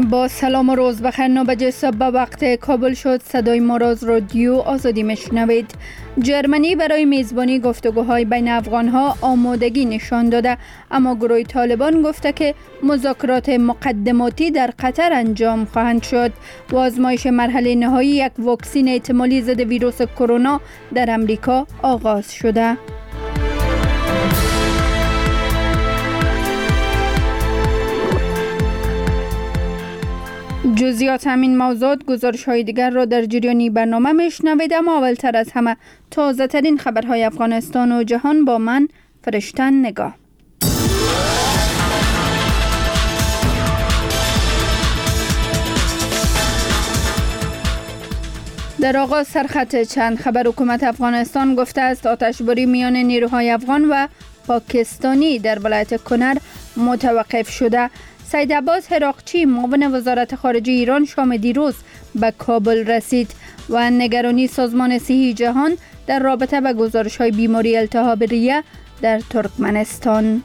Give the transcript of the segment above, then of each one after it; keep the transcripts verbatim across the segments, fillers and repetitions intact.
با سلام و روز بخیر. نو بجه صبح وقت کابل شد. صدای ما را از رادیو آزادی میشنوید. جرمنی برای میزبانی گفتگوهای بین افغانها آمادگی نشان داده، اما گروه طالبان گفته که مذاکرات مقدماتی در قطر انجام خواهند شد و آزمایش مرحله نهایی یک واکسن احتمالی ضد ویروس کرونا در امریکا آغاز شده. جزئیات همین موضوعات گزارش های دیگر را در جریانی برنامه میشنوید، اما اولتر از همه تازه ترین خبرهای افغانستان و جهان با من فرشتن نگاه. در آغاز سرخط چند خبر. حکومت افغانستان گفته است آتشباری میان نیروهای افغان و پاکستانی در ولایت کنر متوقف شده. سید عباس هراقچی معاون وزارت خارجه ایران شام دیروز به کابل رسید و نگرانی سازمان صحی جهان در رابطه با گزارش‌های بیماری التهاب ریه در ترکمنستان.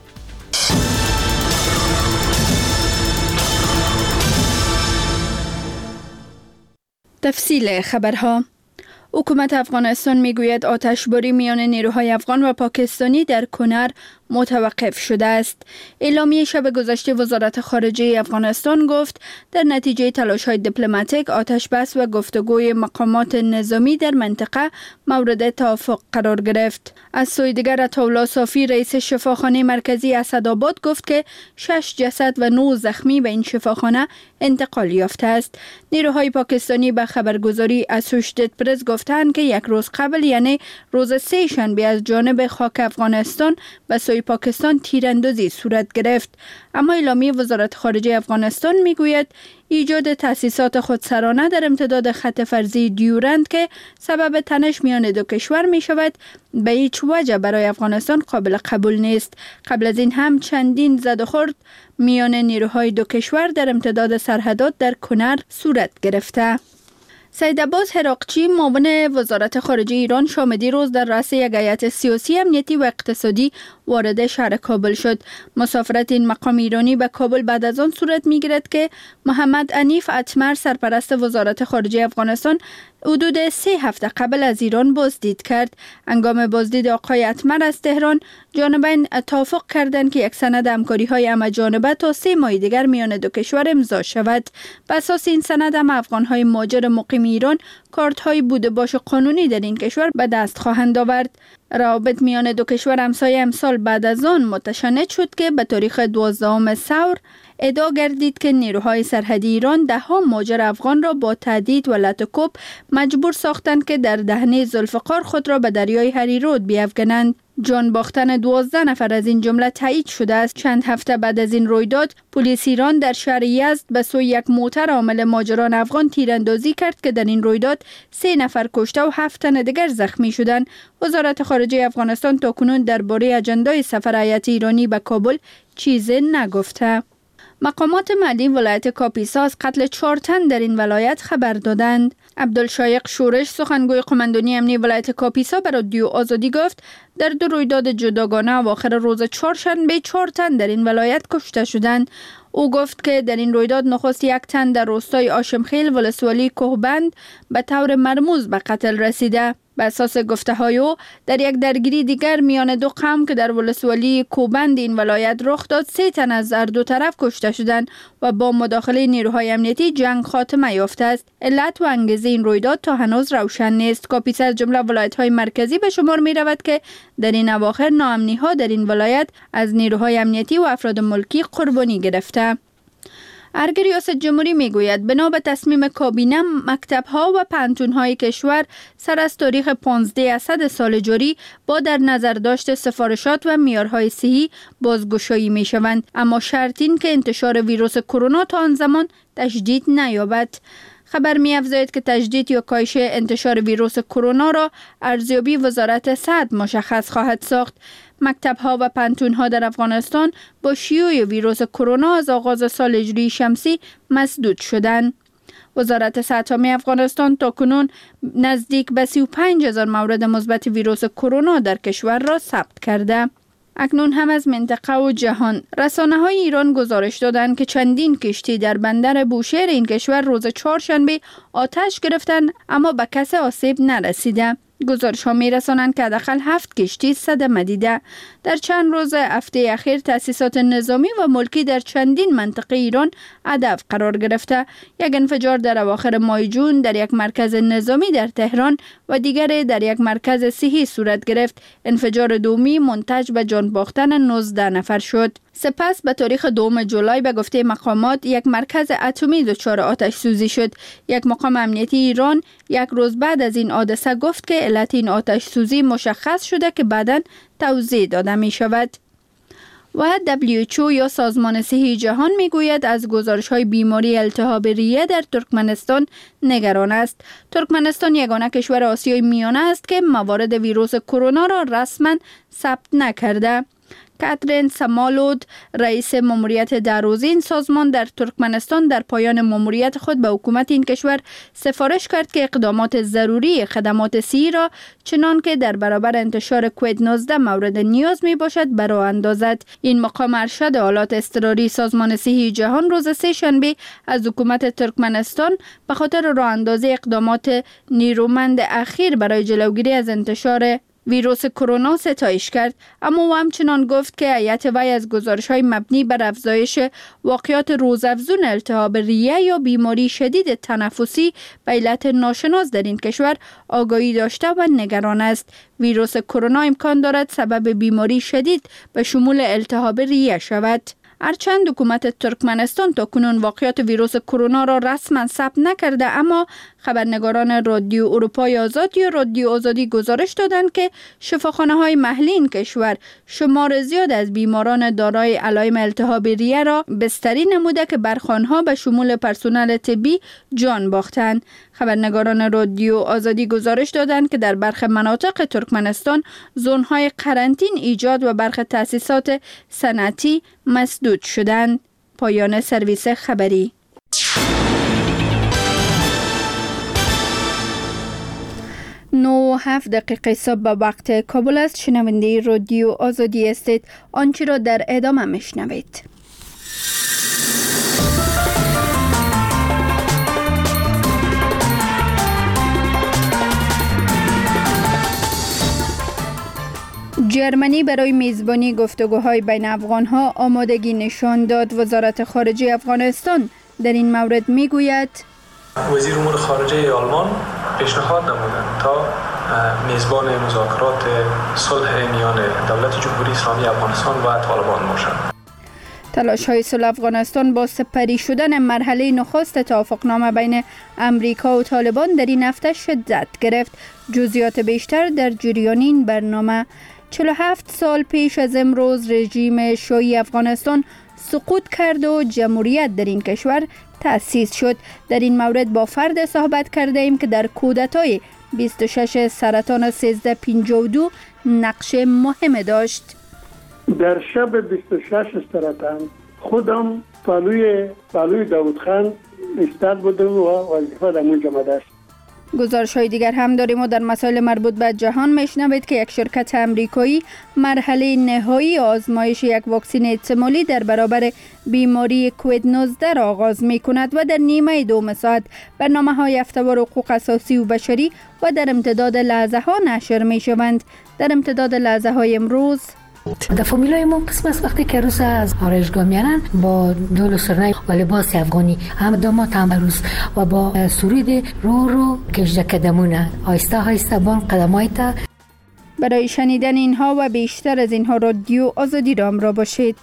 تفصیل خبرها. حکومت افغانستان میگوید آتشباری میان نیروهای افغان و پاکستانی در کنر متوقف شده است. اعلامیه شب گذشته وزارت خارجه افغانستان گفت در نتیجه تلاش‌های دیپلماتیک آتش بس و گفتگوی مقامات نظامی در منطقه مورد توافق قرار گرفت. از سوی دیگر عطاالله صافی رئیس شفاخانه مرکزی اسدآباد گفت که شش جسد و نه زخمی به این شفاخانه انتقال یافته است. نیروهای پاکستانی به خبرگزاری اسوشیتد پرس گفتند که یک روز قبل یعنی روز سه شنبه از جانب خاک افغانستان به سوی پاکستان تیراندازی صورت گرفت، اما اعلامیه وزارت خارجه افغانستان میگوید ایجاد تأسیسات خودسرانه در امتداد خط فرضی دیورند که سبب تنش میان دو کشور می شود به هیچ وجه برای افغانستان قابل قبول نیست. قبل از این هم چندین زد و خورد میان نیروهای دو کشور در امتداد سرحدات در کنر صورت گرفته. سید عباس هراقچی معاون وزارت خارجه ایران شام دیروز در رأس یک هیئت سیاسی، امنیتی و اقتصادی وارد شهر کابل شد. مسافرت این مقام ایرانی به کابل بعد از آن صورت می‌گیرد که محمد عنیف اتمر سرپرست وزارت خارجه افغانستان حدود سه هفته قبل از ایران بازدید کرد. هنگام بازدید آقای اتمر از تهران، جانبین توافق کردند که یک سند همکاری‌های همه‌جانبه تا سه ماه دیگر میان دو کشور امضا شود. بر اساس این سند هم افغان‌های مهاجر مقیم ایران کارت‌های بوده باش قانونی در این کشور به دست خواهند آورد. روابط میان دو کشور همسایه امسال بعد از آن متشنج شد که به تاریخ دوازدهم ثور ادعا گردید که نیروهای سرحدی ایران ده ها مهاجر افغان را با تهدید و لطوکوب مجبور ساختند که در دهنه ذوالفقار خود را به دریای هریرود بیفکنند. جان باختن دوازده نفر از این جمله تایید شده است. چند هفته بعد از این رویداد، پلیس ایران در شهر یزد به سوی یک موتر حامل مهاجران افغان تیراندازی کرد که در این رویداد سه نفر کشته و هفت تن دیگر زخمی شدند. وزارت خارجه افغانستان تاکنون درباره اجندای سفر هیئت ایرانی به کابل چیزی نگفته. مقامات محلی ولایت کاپیسا از قتل چهار تن در این ولایت خبر دادند. عبدالشایق شورش سخنگوی قماندانی امنی ولایت کاپیسا به رادیو آزادی گفت در دو رویداد جداگانه اواخر روز چهارشنبه چهار تن در این ولایت کشته شدند. او گفت که در این رویداد نخست یک تن در روستای آشمخیل ولسوالی کوهبند به طور مرموز به قتل رسیده. به اساس گفته‌های او در یک درگیری دیگر میان دو قوم که در ولسوالی کوبند این ولایت رخ داد، سه تن از هر دو طرف کشته شدند و با مداخله نیروهای امنیتی جنگ خاتمه یافته است. علت و انگیزه این رویداد تا هنوز روشن نیست. کاپیسا از جمله ولایت‌های مرکزی به شمار می‌رود که در این اواخر ناامنی‌ها در این ولایت از نیروهای امنیتی و افراد ملکی قربانی گرفته. ارگ ریاست جمهوری میگوید بنا به تصمیم کابینه مکتب‌ها و پانتون‌های کشور سر از تاریخ پانزده اسد سال جاری با در نظر داشت سفارشات و معیارهای صحی بازگشایی میشوند، اما شرط این که انتشار ویروس کرونا تا آن زمان تشدید نیابد. خبر می افزاید که تجدید یا کاهش انتشار ویروس کرونا را ارزیابی وزارت صحت مشخص خواهد ساخت. مکتب‌ها و پانتون‌ها در افغانستان با شیوع ویروس کرونا از آغاز سال هجری شمسی مسدود شدند. وزارت صحت عامه افغانستان تاکنون نزدیک به سی و پنج هزار مورد مثبت ویروس کرونا در کشور را ثبت کرده. اکنون هم از منطقه و جهان. رسانه های ایران گزارش دادند که چندین کشتی در بندر بوشهر این کشور روز چهارشنبه آتش گرفتند اما به کسی آسیب نرسیده. گزارش ها می رسانند که حداقل هفت کشتی صدمه دیده. در چند روز هفته اخیر تأسیسات نظامی و ملکی در چندین منطقه ایران هدف قرار گرفته. یک انفجار در اواخر ماه جون در یک مرکز نظامی در تهران و دیگر در یک مرکز صحی صورت گرفت. انفجار دومی منتج به جان باختن نوزده نفر شد. سپس به تاریخ دوم جولای به گفته مقامات یک مرکز اتمی دچار آتش سوزی شد. یک مقام امنیتی ایران یک روز بعد از این حادثه گفت که علت این آتش سوزی مشخص شده که بعداً توضیح داده می شود. و دبلیو اچ او یا سازمان صحی جهان می گوید از گزارش های بیماری التهاب ریه در ترکمنستان نگران است. ترکمنستان یگانه کشور آسیای میانه است که موارد ویروس کرونا را رسما ثبت نکرده. کاترین سمالود رئیس ماموریت در روزه این سازمان در ترکمنستان در پایان ماموریت خود به حکومت این کشور سفارش کرد که اقدامات ضروری خدمات صحی را چنان که در برابر انتشار کووید نوزده مورد نیاز می باشد به راه اندازد. این مقام ارشد حالات اضطراری سازمان صحی جهان روز سه شنبه از حکومت ترکمنستان به خاطر راه اندازی اقدامات نیرومند اخیر برای جلوگیری از انتشار ویروس کرونا ستایش کرد، اما او همچنان گفت که هیئت وی از گزارش‌های مبنی بر افزایش واقعات روزافزون التهاب ریه یا بیماری شدید تنفسی به علت ناشناس در این کشور آگاهی داشته و نگران است. ویروس کرونا امکان دارد سبب بیماری شدید به شمول التهاب ریه شود. هرچند حکومت ترکمنستان تا کنون واقعات ویروس کرونا را رسما ثبت نکرده، اما خبرنگاران رادیو اروپای آزاد یا رادیو آزادی گزارش دادند که شفاخانه های محلی این کشور شمار زیاد از بیماران دارای علائم التهاب ریه را بستری نموده که برخی آنها به شمول پرسنل طبی جان باختند. خبرنگاران رادیو آزادی گزارش دادند که در برخی مناطق ترکمنستان زونهای قرنطین ایجاد و برخی تأسیسات صنعتی مسدود شدند. پایان سرویس خبری. نه و هفت دقیقه صبح به وقت کابل است. شنونده رادیو آزادی استید. آنچه را در ادامه میشنوید. جرمنی برای میزبانی گفتگوهای بین افغانها آمادگی نشان داد. وزارت خارجه افغانستان در این مورد میگوید وزیر امور خارجه آلمان پیشنهاد نمودند تا میزبان مذاکرات صلح میان دولت جمهوری اسلامی افغانستان و طالبان باشند. تلاش های صلح افغانستان با سپری شدن مرحله نخست توافقنامه بین امریکا و طالبان در این هفته شدت گرفت. جزئیات بیشتر در جریان این برنامه. چهل و هفت سال پیش از امروز رژیم شیعی افغانستان سقوط کرد و جمهوریت در این کشور تأسیس شد. در این مورد با فرد صحبت کرده ایم که در کودتای بیست و شش سرطان سیزده پنجاه و دو نقش مهم داشت. در شب بیست و شش سرطان خودم پالوی پالوی داود خان استاد بودم و وظیفه در اونجا داشت. گزارش های دیگر هم داریم و در مسائل مربوط به جهان میشنوید که یک شرکت امریکایی مرحله نهایی آزمایش یک واکسن احتمالی در برابر بیماری کووید نوزده را آغاز می کند و در نیمه دوم ساعت برنامه های هفته‌وار حقوق اساسی و بشری و در امتداد لحظه ها نشر می شوند. در امتداد لحظه های امروز در فامیلای ما قسم از وقتی که روز از آرایشگاه میارن با دول و سرنای و لباس افغانی هم داماد هم روز و با سرود رو رو کشده کدمونه آیسته آیسته بان قدمای تا. برای شنیدن اینها و بیشتر از اینها رادیو آزادی را همراه باشید.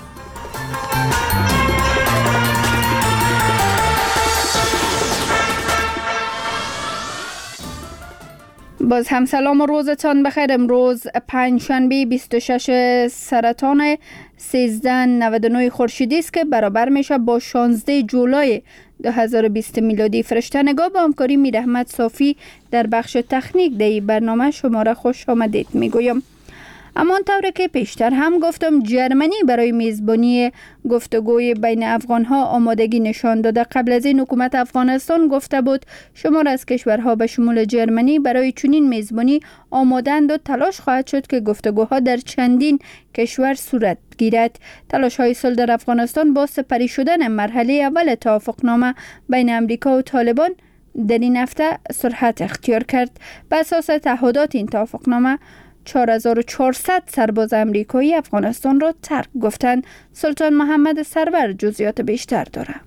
باز هم سلام و روزتان بخیر. امروز پنجشنبه بیست و شش سرطان سیزده نود و نه خورشیدی است که برابر میشه با شانزده جولای دو هزار و بیست میلادی. فرشته نگاه با همکاری میر احمد صافی در بخش تکنیک در برنامه شما را خوش آمدید میگویم. اما طوری که پیشتر هم گفتم جرمنی برای میزبانی گفتگوی بین افغانها آمادگی نشان داده. قبل از این حکومت افغانستان گفته بود شمار از کشورها به شمول جرمنی برای چنین میزبانی آمادند و تلاش خواهد شد که گفتگوها در چندین کشور صورت گیرد. تلاش های صلح در افغانستان با سپری شدن مرحله اول توافقنامه بین امریکا و طالبان در این هفته سرعت اختیار کرد. به اساس تعهدات این توافقنامه چهار هزار و چهارصد سرباز امریکایی افغانستان را ترک گفتند. سلطان محمد سرور جزئیات بیشتر دارد.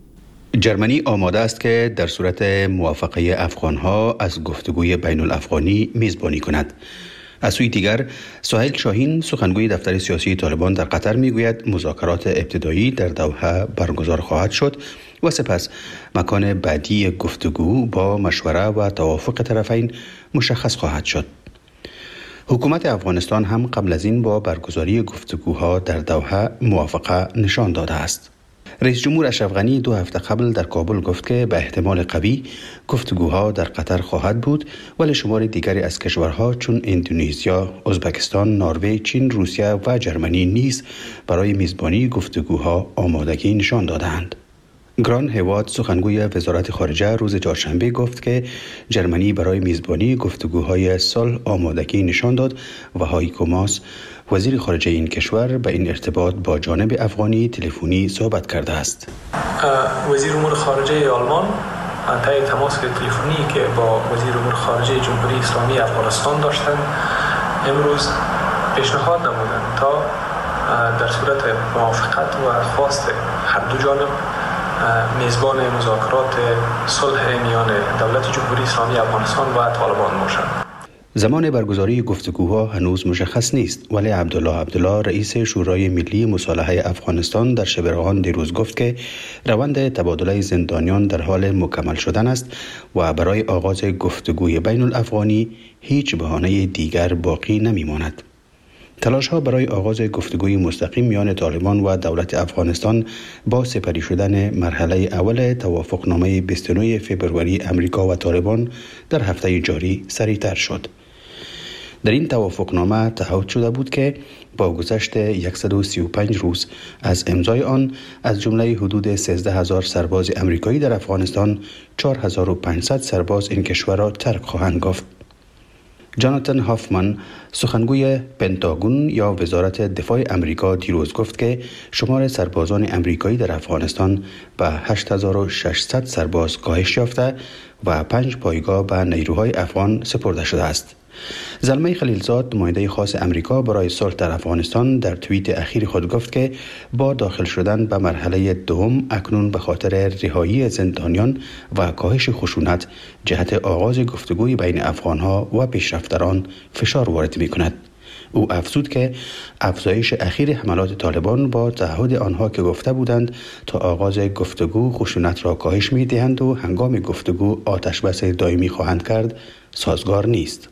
جرمنی آماده است که در صورت موافقه افغانها از گفتگوی بین الافغانی میزبانی کند. از سوی دیگر سهیل شاهین سخنگوی دفتر سیاسی طالبان در قطر میگوید مذاکرات ابتدایی در دوحه برگزار خواهد شد و سپس مکان بعدی گفتگو با مشوره و توافق طرفین مشخص خواهد شد. حکومت افغانستان هم قبل از این با برگزاری گفتگوها در دوحه موافقه نشان داده است. رئیس جمهور اشرف غنی دو هفته قبل در کابل گفت که به احتمال قوی گفتگوها در قطر خواهد بود، ولی شمار دیگری از کشورها چون اندونزیا، ازبکستان، نروژ، چین، روسیه و جرمنی نیز برای میزبانی گفتگوها آمادگی نشان دادند. گران هواد سخنگوی وزارت خارجه روز چهارشنبه گفت که جرمنی برای میزبانی گفتگوهای صلح آمادگی نشان داد و هایکو ماس وزیر خارجه این کشور به این ارتباط با جانب افغانی تلفنی صحبت کرده است. وزیر امور خارجه آلمان طی تماس تلفنی که با وزیر امور خارجه جمهوری اسلامی افغانستان داشتند امروز پیشنهاد نمودند تا در صورت موافقت و خواست هر دو جانب میزبان مذاکرات صلح میان دولت جمهوری اسلامی افغانستان و طالبان باشند. زمان برگزاری گفتگوها هنوز مشخص نیست، ولی عبدالله عبدالله رئیس شورای ملی مصالحه افغانستان در شبرغان دیروز گفت که روند تبادله زندانیان در حال مکمل شدن است و برای آغاز گفتگوی بین الافغانی هیچ بهانه دیگر باقی نمیماند. تلاش ها برای آغاز گفتگوی مستقیم میان طالبان و دولت افغانستان با سپری شدن مرحله اول توافقنامه بیست و نه فوریه امریکا و طالبان در هفته جاری سریعتر شد. در این توافقنامه تعهد شده بود که با گذشت صد و سی و پنج روز از امضای آن از جمله حدود سیزده هزار سرباز امریکایی در افغانستان چهار هزار و پانصد سرباز این کشور را ترک خواهند گفت. جاناتان هافمان سخنگوی پنتاگون یا وزارت دفاع امریکا دیروز گفت که شمار سربازان امریکایی در افغانستان به هشت هزار و ششصد سرباز کاهش یافته و پنج پایگاه به نیروهای افغان سپرده شده است. زلمه خلیلزاد نماینده خاص امریکا برای صلح در افغانستان در توییت اخیر خود گفت که با داخل شدن به مرحله دوم اکنون به خاطر رهایی زندانیان و کاهش خشونت جهت آغاز گفتگوی بین افغانها و پیشرفتران فشار وارد می کند. او افزود که افزایش اخیر حملات طالبان با تعهد آنها که گفته بودند تا آغاز گفتگو خشونت را کاهش می دهند و هنگام گفتگو آتش بس دائمی خواهند کرد سازگار نیست.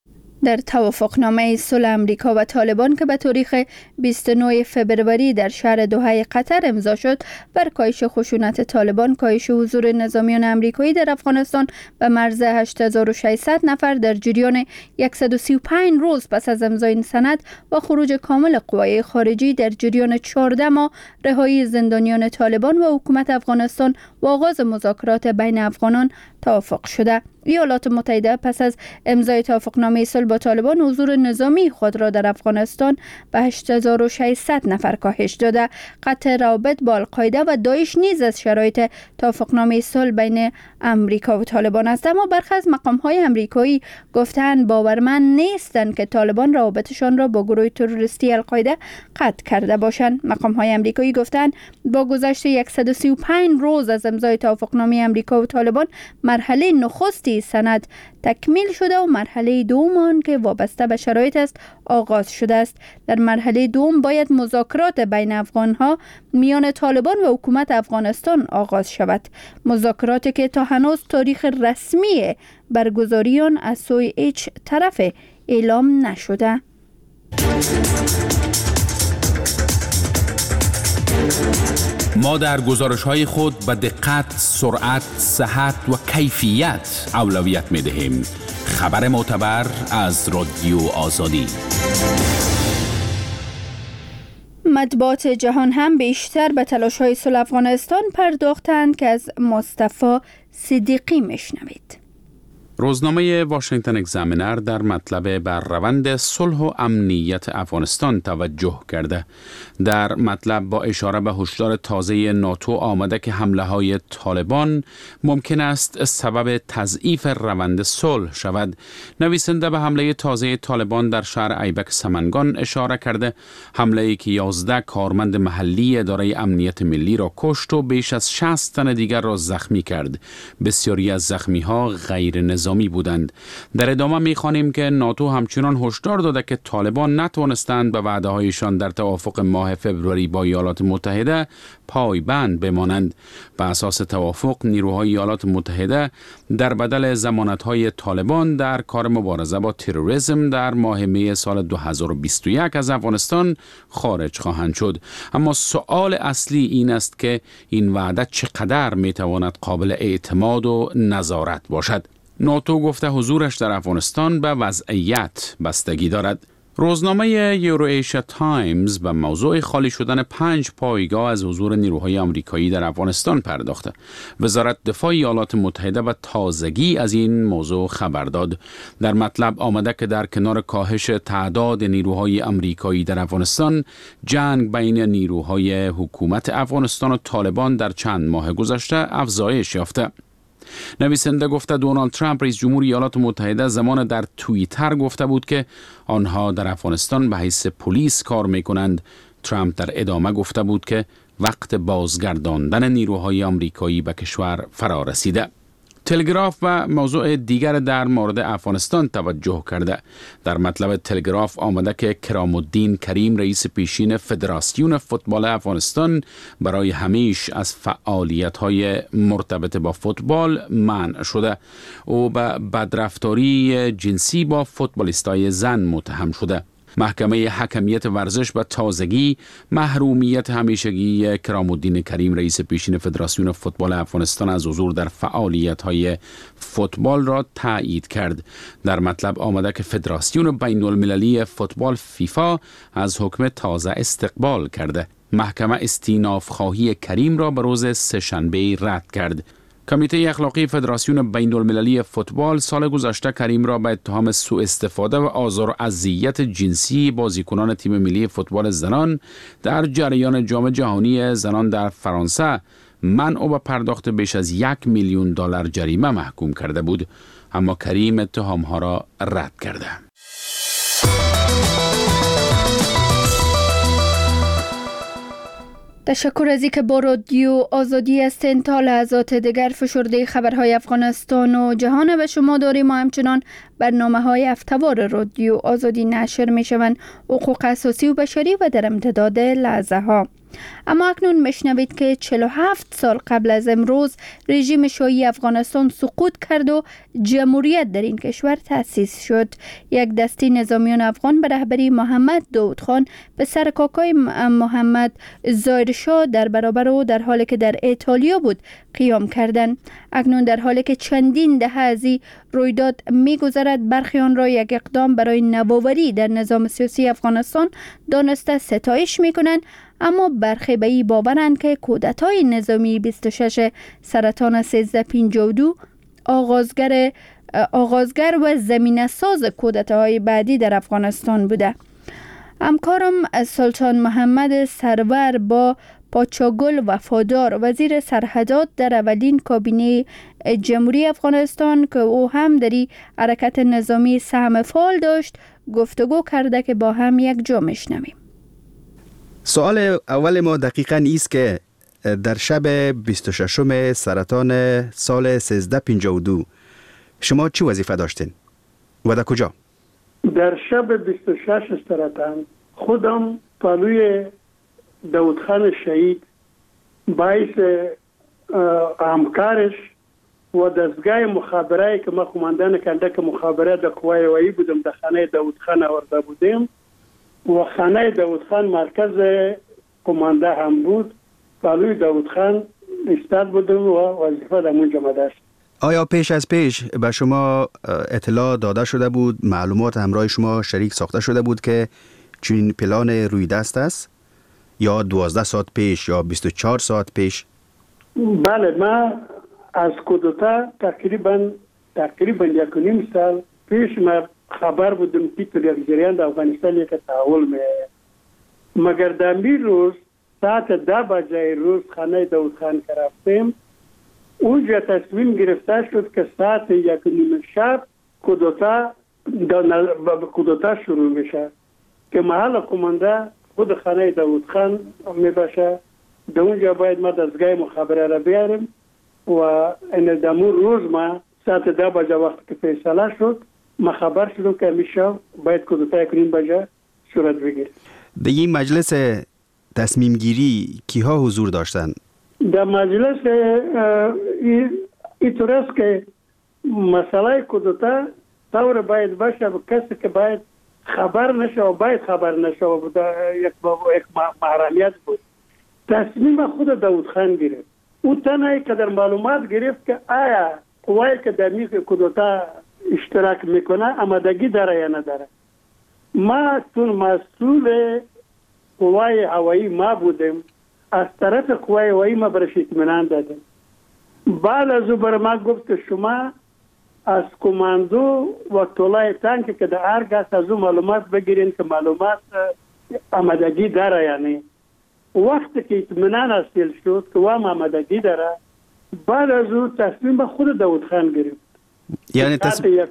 در توافقنامه صلح امریکا و طالبان که به تاریخ بیست و نه فوریه در شهر دوحه قطر امضا شد، بر کاهش خشونت طالبان، کاهش حضور نظامیان امریکایی در افغانستان به مرز هشت هزار و ششصد نفر در جریان صد و سی و پنج روز پس از امضای این سند و خروج کامل قوای خارجی در جریان چهارده ماه، رهایی زندانیان طالبان و حکومت افغانستان و آغاز مذاکرات بین افغانان توافق شده. ایالات متحده پس از امضای توافقنامه صلح با طالبان حضور نظامی خود را در افغانستان به هشت هزار و ششصد نفر کاهش داده. قطع روابط با القاعده و داعش نیز از شرایط توافقنامه صلح بین امریکا و طالبان است، اما برخی از مقام‌های امریکایی گفتند باورمند نیستند که طالبان روابطشان را با گروه تروریستی القاعده قطع کرده باشند. مقام‌های امریکایی گفتند با گذشت صد و سی و پنج روز از امضای توافقنامه امریکا و طالبان مرحله نخستی سند تکمیل شده و مرحله دوم آن که وابسته به شرایط است آغاز شده است. در مرحله دوم باید مذاکرات بین افغانها میان طالبان و حکومت افغانستان آغاز شود. مذاکراتی که تا هنوز تاریخ رسمی برگزاری آن از سوی هیچ طرف اعلام نشده. ما در گزارش‌های خود به دقت، سرعت، صحت و کیفیت اولویت می‌دهیم. خبر معتبر از رادیو آزادی. مطبوعات جهان هم بیشتر به تلاش‌های صلح افغانستان پرداختند که از مصطفی صدیقی میشنوید. روزنامه واشنگتن اگزامینر در مطلب بر روند صلح و امنیت افغانستان توجه کرده. در مطلب با اشاره به هشدار تازه ناتو آمده که حمله های طالبان ممکن است سبب تضعیف روند صلح شود. نویسنده به حمله تازه طالبان در شهر ایبک سمنگان اشاره کرده. حمله‌ای که یازده کارمند محلی اداره امنیت ملی را کشت و بیش از شصت تن دیگر را زخمی کرد. بسیاری از زخمی‌ها غیر نظامی بودند. در ادامه می‌خوانیم که ناتو همچنان هشدار داده که طالبان نتوانستند به وعده‌هایشان در توافق ماه فوریه با ایالات متحده پایبند بمانند. به اساس توافق نیروهای ایالات متحده در بدل ضمانت‌های طالبان در کار مبارزه با تروریسم در ماه می سال دو هزار و بیست و یک از افغانستان خارج خواهند شد. اما سوال اصلی این است که این وعده چقدر می‌تواند قابل اعتماد و نظارت باشد. ناتو گفته حضورش در افغانستان به وضعیت بستگی دارد. روزنامه یورو-ایشیا تایمز به موضوع خالی شدن پنج پایگاه از حضور نیروهای آمریکایی در افغانستان پرداخته. وزارت دفاع ایالات متحده به تازگی از این موضوع خبر داد. در مطلب آمده که در کنار کاهش تعداد نیروهای آمریکایی در افغانستان، جنگ بین نیروهای حکومت افغانستان و طالبان در چند ماه گذشته افزایش یافته. نویسنده گفته دونالد ترامپ رئیس جمهور ایالات متحده زمان در توییتر گفته بود که آنها در افغانستان به حیث پلیس کار میکنند. ترامپ در ادامه گفته بود که وقت بازگرداندن نیروهای آمریکایی به کشور فرا رسیده. تلگراف و موضوع دیگر در مورد افغانستان توجه کرده. در مطلب تلگراف آمده که کرام الدین کریم رئیس پیشین فدراسیون فوتبال افغانستان برای همیش از فعالیت‌های مرتبط با فوتبال منع شده. او به بدرفتاری جنسی با فوتبالیستای زن متهم شده. محکمه حکمیت ورزش به تازگی محرومیت همیشگی کرام الدین کریم رئیس پیشین فدراسیون فوتبال افغانستان از حضور در فعالیت‌های فوتبال را تایید کرد. در مطلب آمده که فدراسیون بین المللی فوتبال فیفا از حکم تازه استقبال کرده. محکمه استیناف خواهی کریم را به روز سه‌شنبه رد کرد. کمیته اخلاقی فدراسیون بین المللی فوتبال سال گذشته کریم را به اتهام سوء استفاده و آزار و اذیت جنسی بازیکنان تیم ملی فوتبال زنان در جریان جام جهانی زنان در فرانسه منع و پرداخت بیش از یک میلیون دلار جریمه محکوم کرده بود. اما کریم اتهامها را رد کرده. تشکر از اینکه با رادیو آزادی هستین. تا لحظات دیگر فشرده خبرهای افغانستان و جهان به شما داریم. ما همچنان برنامه های هفته‌وار رادیو آزادی نشر می شوند، حقوق اساسی و بشری و در امتداد لحظه ها. اما اکنون میشنوید که چهل و هفت سال قبل از امروز رژیم شاهی افغانستان سقوط کرد و جمهوریت در این کشور تأسیس شد. یک دسته نظامیان افغان به رهبری محمد داود خان به سر کاکای محمد ظاهر شاه در برابر او در حالی که در ایتالیا بود قیام کردند. اکنون در حالی که چندین دهه از این رویداد می‌گذرد، برخی آن را یک اقدام برای نوآوری در نظام سیاسی افغانستان دانسته ستایش می‌کنند، اما برخی به این باورند که کودتای نظامی بیست و شش سرطان سیزده پنجاه و دو آغازگر آغازگر و زمینه ساز کودتاهای بعدی در افغانستان بوده. همکارم سلطان محمد سرور با پاچاگل وفادار وزیر سرحدات در اولین کابینه جمهوری افغانستان که او هم در این حرکت نظامی سهم فعال داشت گفتگو کرده که با هم یک جا میشنویم. سوال اول ما دقیقاً ایست که در شب بیست و ششم سرطان سال سیزده پنجاه و دو شما چی وظیفه داشتین و در کجا؟ در شب بیست و شش سرطان خودم پالوی داود خان شهید باعث همکارش و دستگاه مخابره که ما قماندان کندک مخابره در قوای وایی بودم در خانه داود خان آورده بودیم و خانه داود خان مرکز قمانده هم بود. پالوی داود خان استاد بودم و وظیفه در اونجا داشت. آیا پیش از پیش به شما اطلاع داده شده بود، معلومات همراه شما شریک ساخته شده بود که چنین پلان روی دست است؟ یا دوازده ساعت پیش یا بیست و چهار ساعت پیش؟ بله، ما از کودتا تقریبا تقریبا یک و نیم سال پیش ما خبر بودم که تو یک جریان در افغانستان یک تحول می‌آید. مگر دمی روز ساعت ده بجه روز خانه داود خان که رفتیم، اونجا تصمیم گرفته شد که ساعت یک و نیم شب کودتا کودتا شروع میشه که محل کمانده خود خانه داود خان میباشه. در اونجا باید ما دستگاه مخابره را بیاریم و این دمون روز ما ساعت ده بجه وقت که فیصله شد ما خبر شدم که میشه باید کودتا یک نیم بجه صورت بگیره. در این مجلس تصمیم گیری کیها حضور داشتن؟ در مجلس اینطور است که مسئله کودتا طور باید باشه و کسی که باید خبر نشه و باید خبر نشه و یک محرمیت بود. تصمیم خود داود خان گرفت. او تنهایی که در معلومات گرفت که آیا قوایی که در میز کودتا اشتراک میکنه آمادگی داره یا نداره. ما چون مسئول قوای هوایی ما بودیم، از طرف قوای هوایی ما برش اطمینان دادیم. بعد از او بر ما گفت که شما از کماندو و طولای تانک که در ارگاس از او معلومات بگیرین که معلومات آمادگی داره. یعنی وقتی که اطمینان حاصل شد که وام آمادگی داره، بعد از او تصمیم خود داود خان گرفت. یعنی تصمیم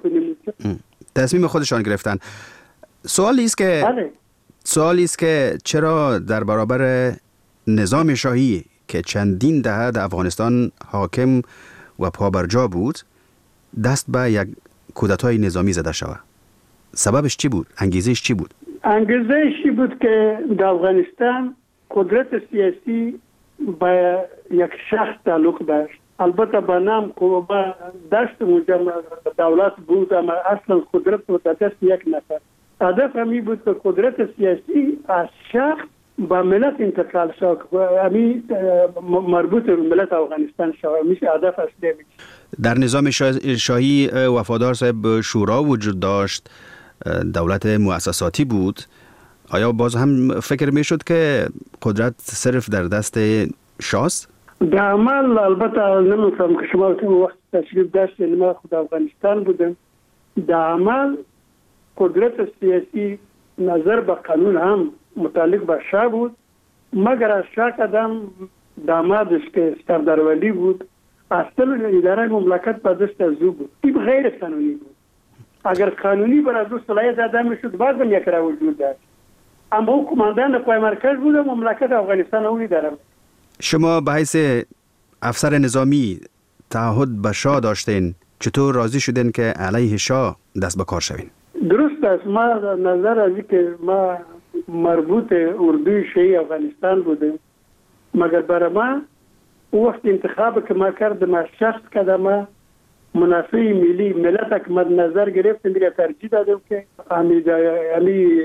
تصمیم خودشان گرفتن. سوالی است که بله. سوالی است که چرا در برابر نظام شاهی که چندین دهه در افغانستان حاکم و پابرجا بود دست به یک کودتای نظامی زده شود؟ سببش چی بود؟ انگیزش چی بود؟ انگیزش چی بود که در افغانستان قدرت سیاسی با یک شخص تعلق داشت. البته با نام با داشت مجمع دولت بود، اما اصلا قدرت و دست یک نفر. هدف همی بود که قدرت سیاسی از شخص با ملت انتقال شد، همی مربوط به ملت افغانستان شد. میشه هدف اصلی میشه. در نظام شاهی وفادار صاحب شورا وجود داشت، دولت مؤسساتی بود. آیا باز هم فکر میشد که قدرت صرف در دست شاست؟ در عمل البته نمیفهم که شما وقت تشریف داشتین، ما خود افغانستان بودم. در عمل قدرت سیاسی نظر به قانون هم متعلق به شاه بود، مگر از شاه قدم دامادش که سردار ولی بود اصلا اداره مملکت به دست از او بود. این غیر قانونی بود. اگر قانونی بر از او صلاحیت داده میشد بازم یک را وجود داشت، اما او کماندان قوای مرکز بود و مملکت افغانستان او اداره بود. شما به حیث افسر نظامی تعهد به شاه داشتین، چطور راضی شدین که علیه شاه دست به کار شوین؟ درست است. ما نظر از که ما مربوط اردوی شیعی افغانستان بودیم، مگر برای ما وقت انتخاب که ما کردم از شخص که ما منافع ملی ملت که مد نظر گرفتیم دیگه ترجیح دادم که همی همی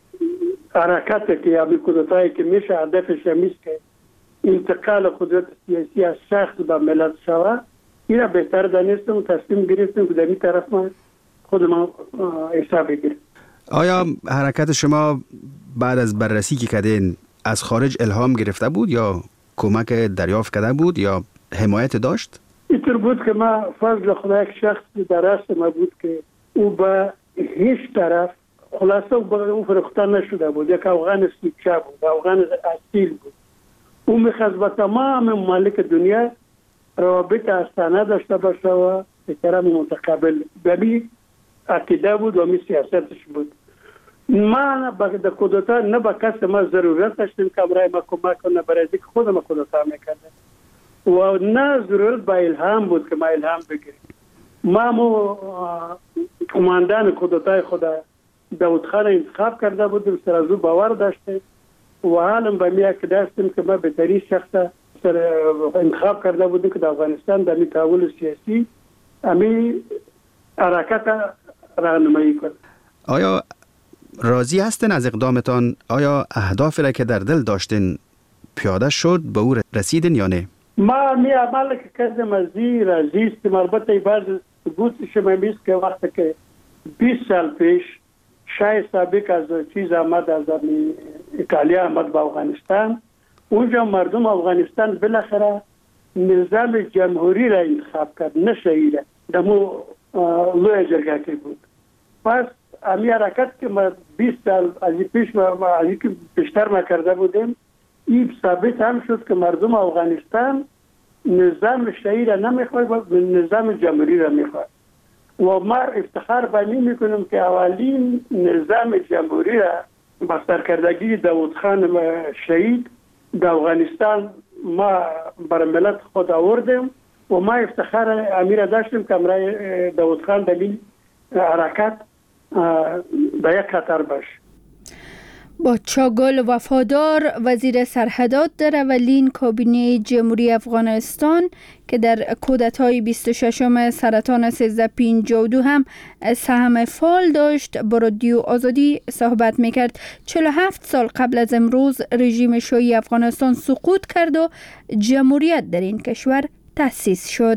حرکت که همی کودتایی که میشه هدفش همیست که انتقال قدرت سیاسی از شخص به ملت شود. این را بهتر دانستم و تصمیم گرفتم که در این طرف ما خود ما حساب بگیریم. آیا حرکت شما بعد از بررسی که کردین از خارج الهام گرفته بود یا کمک دریافت کرده بود یا حمایت داشت؟ اینطور بود که ما فضل خدا یک شخص در راست ما بود که او به هیچ طرف خلاصه او فرخته نشده بود. یک افغان سوچه بود، افغان اصیل بود. او میخواست با تمام ممالک دنیا روابط آستانه داشته باشه و احترام متقابل. ببین عقیده بود و می سیاستش بود. ما در کودتا نه با کس ما ضرورت داشتیم که برای ما کمک کنه، برای اینکه خود ما کودتا میکردیم و نه ضرورت با الهام بود که ما الهام بگیریم. ما مو کماندان کودتای خدا داود خان انتخاب کرده بودیم، سر از او باور داشتیم و حالا با می عقیده هستیم که ما بهترین شخص انتخاب کرده بودیم که در افغانستان در این تحول سیاسی امی حرکت راهنمایی کنه. آیا راضی هستین از اقدامتان؟ آیا اهدافی را که در دل داشتین پیاده شد به او رسیدین یا نه؟ ما می عمل که کردم از این راضی استیم. البته بعض بود شما میست که وقتی که بیست سال پیش شاه سابق از چیز آمد، از ایتالیا آمد به افغانستان. اونجا مردم افغانستان بالاخره نظام جمهوری را انتخاب کرد، نه شاهی را. دمو لوی جرگه که بود. پس امی حرکت که ما بیست سال از پیش ما از که بیشتر ما کرده بودیم، این ثابت هم شد که مردم افغانستان نظام شاهی را نمیخواد، نظام جمهوری را میخواد. و ما افتخار بانی میکنم که اولین نظام جمهوری را با سرکردگی داود خان شهید در افغانستان ما بر ملت خود آوردیم و ما افتخار امیر داشتیم که امرای داود خان دلیل حرکت به یک خطر باش. با چاگل وفادار، وزیر سرحدات در اولین کابینه جمهوری افغانستان که در کودتای بیست و ششم سرطان سیزده پنجاه و دو هم سهم فعال داشت، با رادیو آزادی صحبت میکرد. چهل و هفت سال قبل از امروز رژیم شاهی افغانستان سقوط کرد و جمهوریت در این کشور تأسیس شد.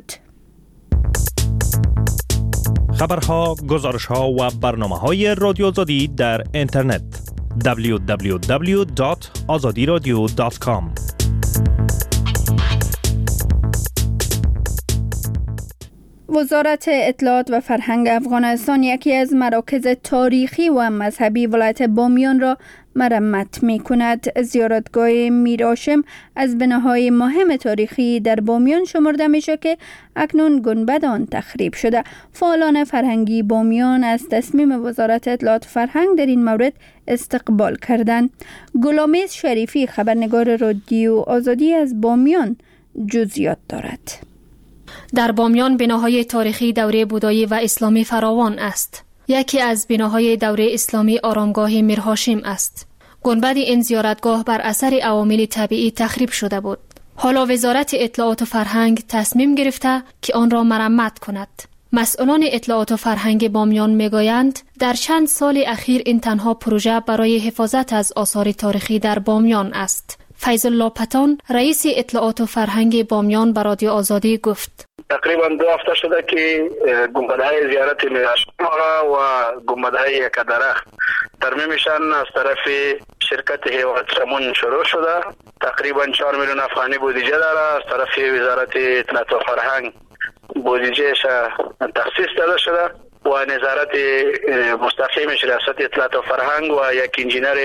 خبرها، گزارشها و برنامه‌های رادیو آزادی در اینترنت دبلیو دبلیو دبلیو دات آزادی رادیو دات کام. وزارت اطلاعات و فرهنگ افغانستان یکی از مراکز تاریخی و مذهبی ولایت بامیان را مرمت می کند. زیارتگاه میر هاشم از بناهای مهم تاریخی در بامیان شمرده می شود که اکنون گنبد آن تخریب شده. فعالان فرهنگی بامیان از تصمیم وزارت اطلاعات و فرهنگ در این مورد استقبال کردند. گلامیز شریفی، خبرنگار رادیو آزادی از بامیان، جزئیات دارد. در بامیان بناهای تاریخی دوره بودایی و اسلامی فراوان است. یکی از بناهای دوره اسلامی آرامگاه میر هاشم است. گنبد این زیارتگاه بر اثر عوامل طبیعی تخریب شده بود. حالا وزارت اطلاعات و فرهنگ تصمیم گرفته که آن را مرمت کند. مسئولان اطلاعات و فرهنگ بامیان میگویند در چند سال اخیر این تنها پروژه برای حفاظت از آثار تاریخی در بامیان است. فیض الله پتان، رئیس اطلاعات و فرهنگ بامیان، به رادیو آزادی گفت: تقریبا دو هفته شده که گنبدهای زیارت میر هاشم و گنبدهای یکدرخت ترمیمشان از طرف شرکت هیواد سمون شروع شده. تقریبا چهار میلیون افغانی بودجه داره. از طرف وزارت اطلاعات و فرهنگ بودجهش تخصیص داده شده و نظارت مستقیمش ریاست اطلاعات و فرهنگ و یک انجینر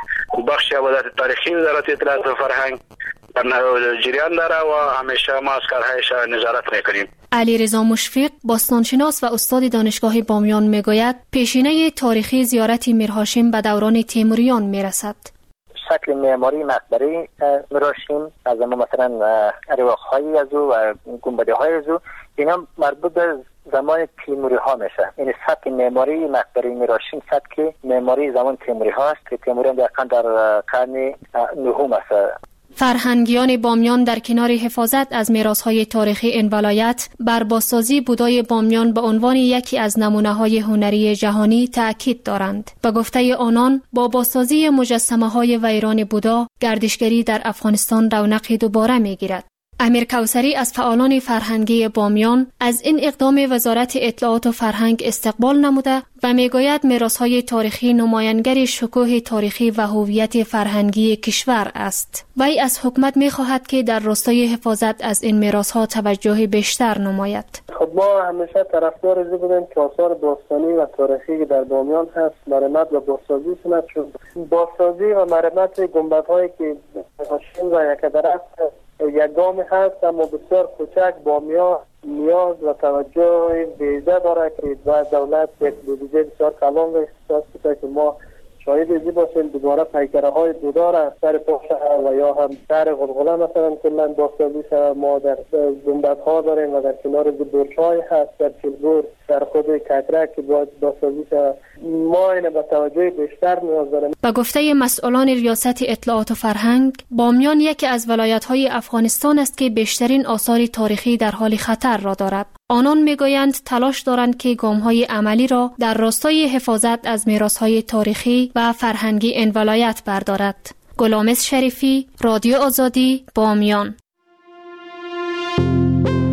بخش عبادت تاریخی وزارت اطلاعات و فرهنگ در جریان داره و همیشه ما از کارهایش نظارت میکنیم. علی رضا مشفق، باستانشناس و استاد دانشگاه بامیان، میگوید پیشینه تاریخی زیارت میر هاشم به دوران تیموریان میرسد. شکل معماری مقبره میر هاشم از مثلا رواق‌های از او و گنبدهای از او اینا مربوط به زمان تیموری ها میشه. این سبک معماری مقبره میر هاشم سبک معماری زمان تیموری ها است که تیموریان دقیقاً در قرن نهم است. فرهنگیان بامیان در کنار حفاظت از میراث‌های تاریخی این ولایت بر بازسازی بودای بامیان به عنوان یکی از نمونه‌های هنری جهانی تأکید دارند. به گفته آنان با بازسازی مجسمه‌های ویران بودا، گردشگری در افغانستان رونق دوباره می‌گیرد. امیر کوثری از فعالان فرهنگی بامیان از این اقدام وزارت اطلاعات و فرهنگ استقبال نموده و میگوید میراث‌های تاریخی نمایانگر شکوه تاریخی و هویت فرهنگی کشور است. وی از حکومت میخواهد که در راستای حفاظت از این میراث‌ها توجه بیشتر نماید. خب ما همیشه طرفدار این بودیم که آثار باستانی و تاریخی که در بامیان هست مرمت و بازسازی شود. چون بازسازی و مرمت گنبدهایی که هاشم و یکدرخت یک گام هست اما بسیار کوچک بامیان نیاز و توجه بیشتر داره که باید دولت یک بودجه بسیار کلان اختصاص بده که ما شاید ازی باشیم دوباره پیکره های بودا را سر پاشه و یا هم سر غلغله مثلا کلن بازسازی شود. ما در گنبدها داریم و در کنار برج های هست در چلبور در خود کترک که باید بازسازی شود. ما این به توجه بیشتر نیاز داریم. با گفته مسئولان ریاست اطلاعات و فرهنگ، بامیان یکی از ولایت‌های افغانستان است که بیشترین آثار تاریخی در حال خطر را دارد. آنان میگویند تلاش دارند که گام‌های عملی را در راستای حفاظت از میراث‌های تاریخی و فرهنگی این ولایت بردارد. گلامیز شریفی، رادیو آزادی، بامیان.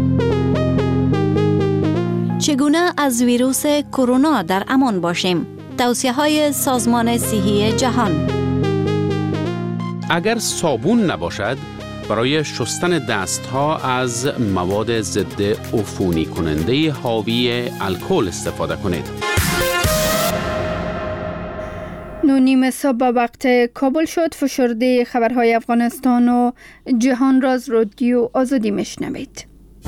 چگونه از ویروس کرونا در امان باشیم؟ توصیه های سازمان صحی جهان. اگر صابون نباشد، برای شستن دستها از مواد ضد عفونی کننده حاوی الکل استفاده کنید. نو نیم صبح وقت کابل شد. فشرده خبرهای افغانستان و جهان را از رادیو آزادی میشنوید.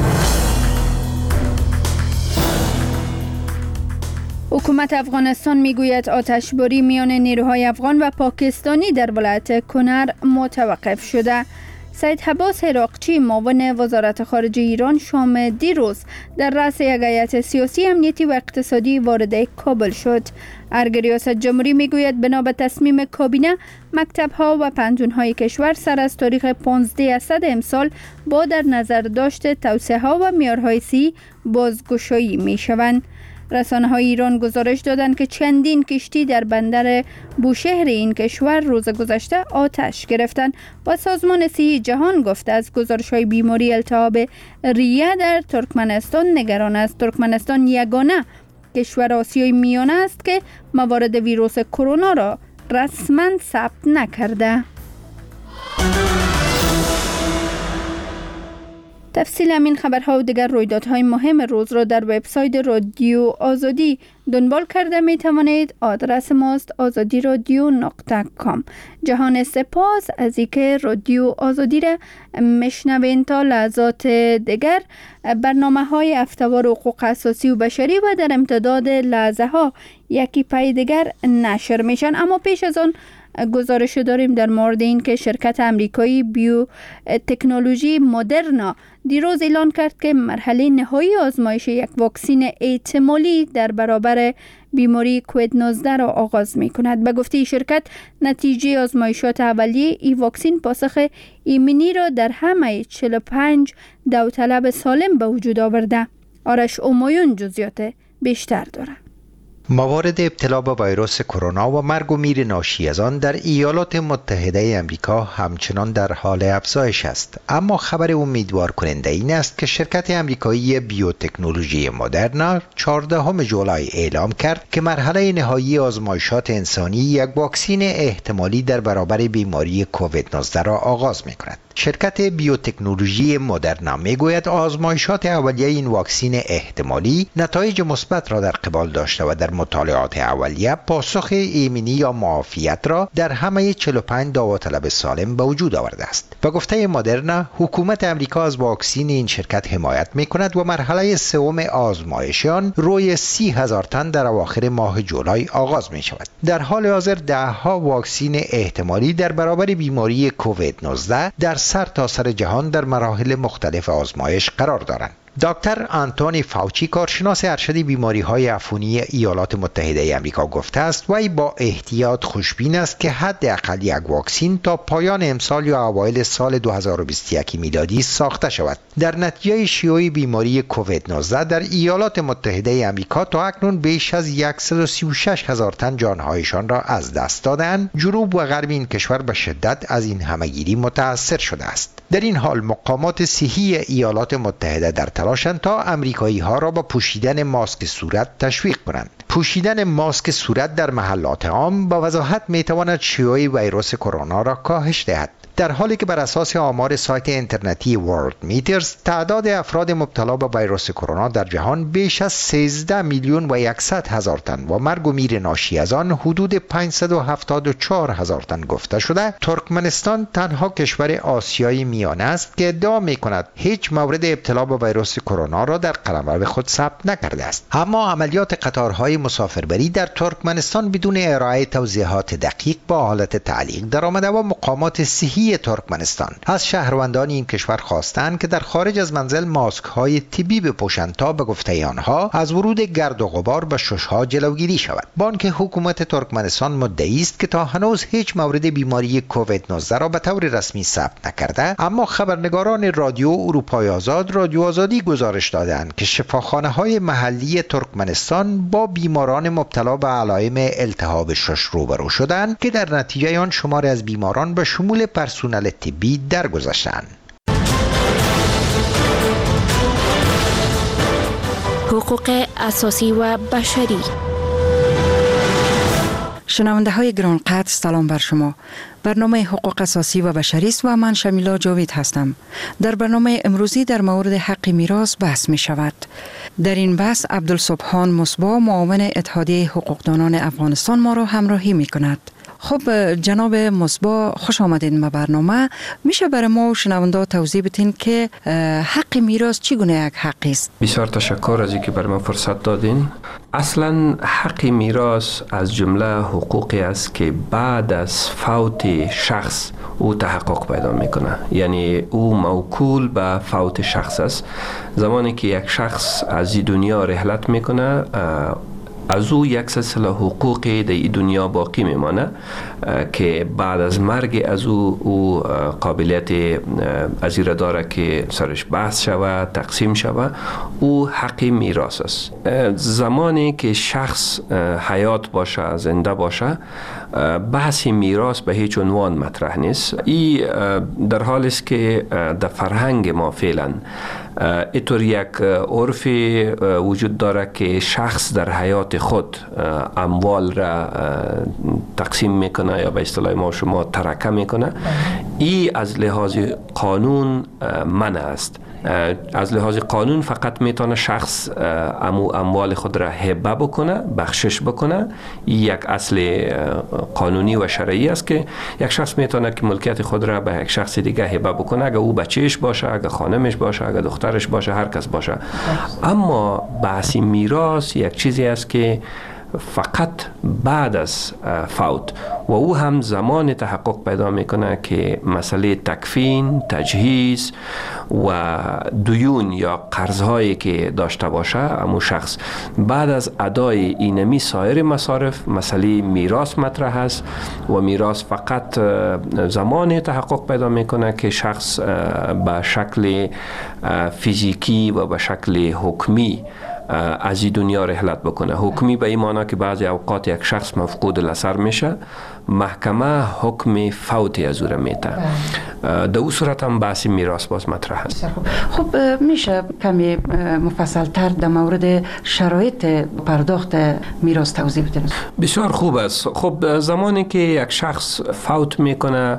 حکومت افغانستان میگوید آتشباری میان نیروهای افغان و پاکستانی در ولایت کنر متوقف شده. سید حباس عراقچی معاون وزارت خارجه ایران شام دیروز در رأس یک هیئت سیاسی امنیتی و اقتصادی وارد کابل شد. ارگ ریاست جمهوری میگوید بنا به تصمیم کابینه مکتب‌ها و پنجون‌های کشور سر از تاریخ پانزده اسد امسال با در نظر داشت توسعه‌ها و معیارهای صحی بازگشایی میشوند. رسانه‌های ایران گزارش دادند که چندین کشتی در بندر بوشهر این کشور روز گذشته آتش گرفتند و سازمان صحی جهان گفته از گزارش‌های بیماری التهاب ریه در ترکمنستان نگران است. ترکمنستان یگانه کشور آسیای میانه است که موارد ویروس کرونا را رسما ثبت نکرده. تفصیل همین خبرها و دیگر رویدادهای مهم روز را در وبسایت رادیو آزادی دنبال کرده می توانید. آدرس ماست آزادی رادیو نقطه کام. جهان سپاس از اینکه رادیو آزادی را میشنوین. تا لحظات دیگر برنامه های هفته‌وار حقوق اساسی و بشری و در امتداد لحظه ها یکی پای دیگر نشر میشن. اما پیش از آن گزارش داریم در مورد این که شرکت امریکایی بیو تکنولوژی مدرنا دیروز اعلان کرد که مرحله نهایی آزمایش یک واکسن احتمالی در برابر بیماری کووید نوزده را آغاز می کند. به گفته شرکت نتیجه آزمایشات اولیه این واکسن پاسخ ایمنی را در همه چهل و پنج داوطلب سالم به وجود آورده. آرش اومایون جزئیات بیشتر دارد. موارد ابتلا به ویروس کرونا و مرگ و میر ناشی از آن در ایالات متحده آمریکا همچنان در حال افزایش است. اما خبر امیدوار کننده این است که شرکت آمریکایی بیوتکنولوژی مدرنا چهاردهم ژولای اعلام کرد که مرحله نهایی آزمایشات انسانی یک واکسن احتمالی در برابر بیماری کووید نوزده را آغاز می کند. شرکت بیوتکنولوژی مدرنا میگوید آزمایشات اولیه این واکسن احتمالی نتایج مثبت را در قبال داشته و در مطالعات اولیه پاسخ ایمنی یا معافیت را در همه چهل و پنج داوطلب سالم به وجود آورده است. به گفته مدرنا، حکومت امریکا از واکسن این شرکت حمایت میکند و مرحله سوم آزمایش آن روی سی هزار تن در اواخر ماه جولای آغاز می شود. در حال حاضر ده ها واکسن احتمالی در برابر بیماری کووید نوزده در سر تا سر جهان در مراحل مختلف آزمایش قرار دارند. دکتر آنتونی فاوچی کارشناس ارشد بیماری‌های عفونی ایالات متحده آمریکا گفته است وی با احتیاط خوشبین است که حداقل یک واکسن تا پایان امسال یا اوایل سال دو هزار و بیست و یک میلادی ساخته شود. در نتیجه شیوع بیماری کووید نوزده در ایالات متحده آمریکا تا اکنون بیش از صد و سی و شش هزار تن جانهایشان را از دست دادند. جنوب و غرب این کشور به شدت از این همهگیری متاثر شده است. در این حال مقامات صحی ایالات متحده در تلاشند تا امریکایی ها را با پوشیدن ماسک صورت تشویق کنند. پوشیدن ماسک صورت در محلات عام با وضاحت می تواند شیوع ویروس کرونا را کاهش دهد. در حالی که بر اساس آمار سایت اینترنتی ورلد میترز تعداد افراد مبتلا به ویروس کرونا در جهان بیش از سیزده میلیون و صد هزار تن و مرگ و میر ناشی از آن حدود پانصد و هفتاد و چهار هزار تن گفته شده، ترکمنستان تنها کشور آسیای میانه است که ادعا میکند هیچ مورد ابتلا به ویروس کرونا را در قلمرو خود ثبت نکرده است. اما عملیات قطارهای مسافربری در ترکمنستان بدون ارائه توضیحات دقیق با حالت تعلیق درآمده و مقامات صحی ترکمنستان از شهروندان این کشور خواستند که در خارج از منزل ماسک های طبی بپوشند تا به گفته آنها از ورود گرد و غبار به ششها جلوگیری شود. بانک حکومت ترکمنستان مدعی است که تا هنوز هیچ مورد بیماری کووید نوزده را به طور رسمی ثبت نکرده، اما خبرنگاران رادیو اروپای آزاد رادیو آزادی گزارش دادند که شفاخانه های محلی ترکمنستان با بیماران مبتلا به علائم التهاب شش روبرو شدند که در نتیجه آن شمار از بیماران به شمول پرسونل طبی درگذشتند. حقوق اساسی و بشری. شنونده های گرانقدر سلام بر شما. برنامه حقوق اساسی و بشری است و من شمیلا جاوید هستم. در برنامه امروزی در مورد حق میراث بحث می شود. در این بحث عبدالسبحان مصباح معاون اتحادیه حقوقدانان افغانستان ما را همراهی می کند. خب جناب مصباح خوش آمدید به برنامه. میشه برای ما و شنونده توضیح بدین که حق میراث چگونه یک حقی است؟ بسیار تشکر از اینکه برای ما فرصت دادین. اصلا حق میراث از جمله حقوقی است که بعد از فوت شخص او تحقق پیدا میکنه، یعنی او موکول به فوت شخص است. زمانی که یک شخص از این دنیا رحلت میکنه از او یک سلسله حقوقی در این دنیا باقی میمانه که بعد از مرگ از او او قابلیت از این داره که سرش بحث شود، تقسیم شود. او حق میراث است. زمانی که شخص حیات باشه، زنده باشه، بحث میراث به هیچ عنوان مطرح نیست. این در حالی است که در فرهنگ ما فعلا اینطور یک عرف وجود داره که شخص در حیات خود اموال را تقسیم میکنه یا به اصطلاح ما شما ترکه میکنه. این از لحاظ قانون منع است. از لحاظ قانون فقط میتونه شخص امو اموال خود را هبه بکنه، بخشش بکنه. یک اصل قانونی و شرعی است که یک شخص میتونه که ملکیت خود را به یک شخص دیگه هبه بکنه، اگه او بچهش باشه، اگه خانمش باشه، اگه دخترش باشه، هر کس باشه. اما بحث میراث یک چیزی است که فقط بعد از فوت و او هم زمان تحقق پیدا میکنه که مسئله تکفین، تجهیز و دیون یا قرضهایی که داشته باشه امو شخص بعد از ادای اینمی سایر مصارف مسئله میراث مطرح است و میراث فقط زمان تحقق پیدا میکنه که شخص به شکل فیزیکی و به شکل حکمی از این دنیا رحلت بکنه. حکمی به این معنی که بعضی اوقات یک شخص مفقود الاثر میشه، محکمه حکم فوتی از او را میده. در او صورت هم بحث میراث باز مطرح است. خب میشه کمی مفصل تر در مورد شرایط پرداخت میراث توضیح بدین؟ بسیار خوب است. خب زمانی که یک شخص فوت میکنه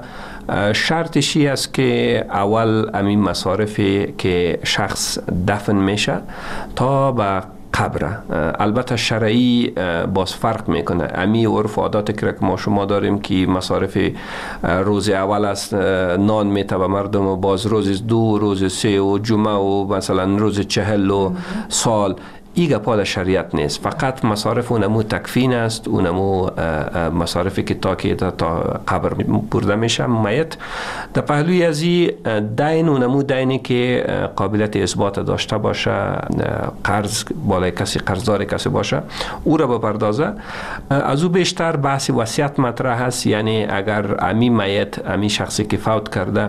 شرطشی است که اول همین مصارفی که شخص دفن میشه تا به قبر، البته شرعی باز فرق میکنه. امی عرف عادات که ما شما داریم که مصارف روز اول است نان میته به مردم و باز روز دو، روز سه و جمعه و مثلا روز چهل و سال، ایگه پا شریعت نیست. فقط مصارف اونمو تکفین است، اونمو مصارفی که تا که تا قبر برده میشه میت. در پهلوی از این دین اونمو دینی که قابلیت اثبات داشته باشه، قرض بالای کسی، قرضدار کسی باشه، او را بپردازه. از او بیشتر بحث وصیت مطرح است، یعنی اگر امی میت، امی شخصی که فوت کرده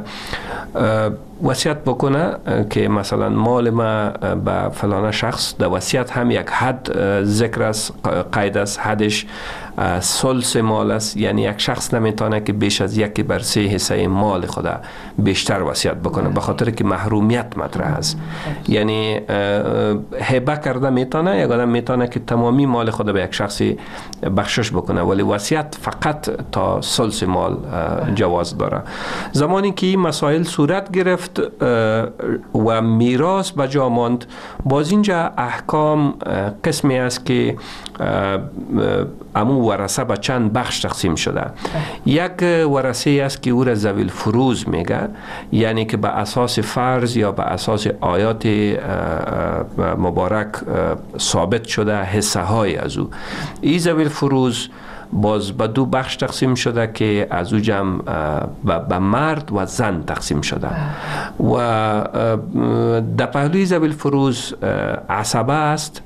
وصیت بکنه که مثلا مال ما به فلان شخص، در وصیت هم یک حد ذکر است، قید است، حدش ثلث مال است، یعنی یک شخص نمیتونه که بیش از یکی بر سه حصه مال خدا بیشتر وصیت بکنه، به خاطر که محرومیت مطرح است. یعنی هبه کرده میتونه، یک آدم میتونه که تمامی مال خدا به یک شخصی بخشش بکنه، ولی وصیت فقط تا ثلث مال جواز داره. زمانی که این مسائل صورت گرفت و میراث به جا ماند، باز اینجا احکام قسمی است که امو ورثه به چند بخش تقسیم شده. یک ورثه است که او را ذوی الفروض میگه، یعنی که به اساس فرض یا به اساس آیات مبارک ثابت شده حصه های از او. این ذوی الفروض باز به دو بخش تقسیم شده که از او جمع به مرد و زن تقسیم شده. و در پهلوی ذوی الفروض عصبه است.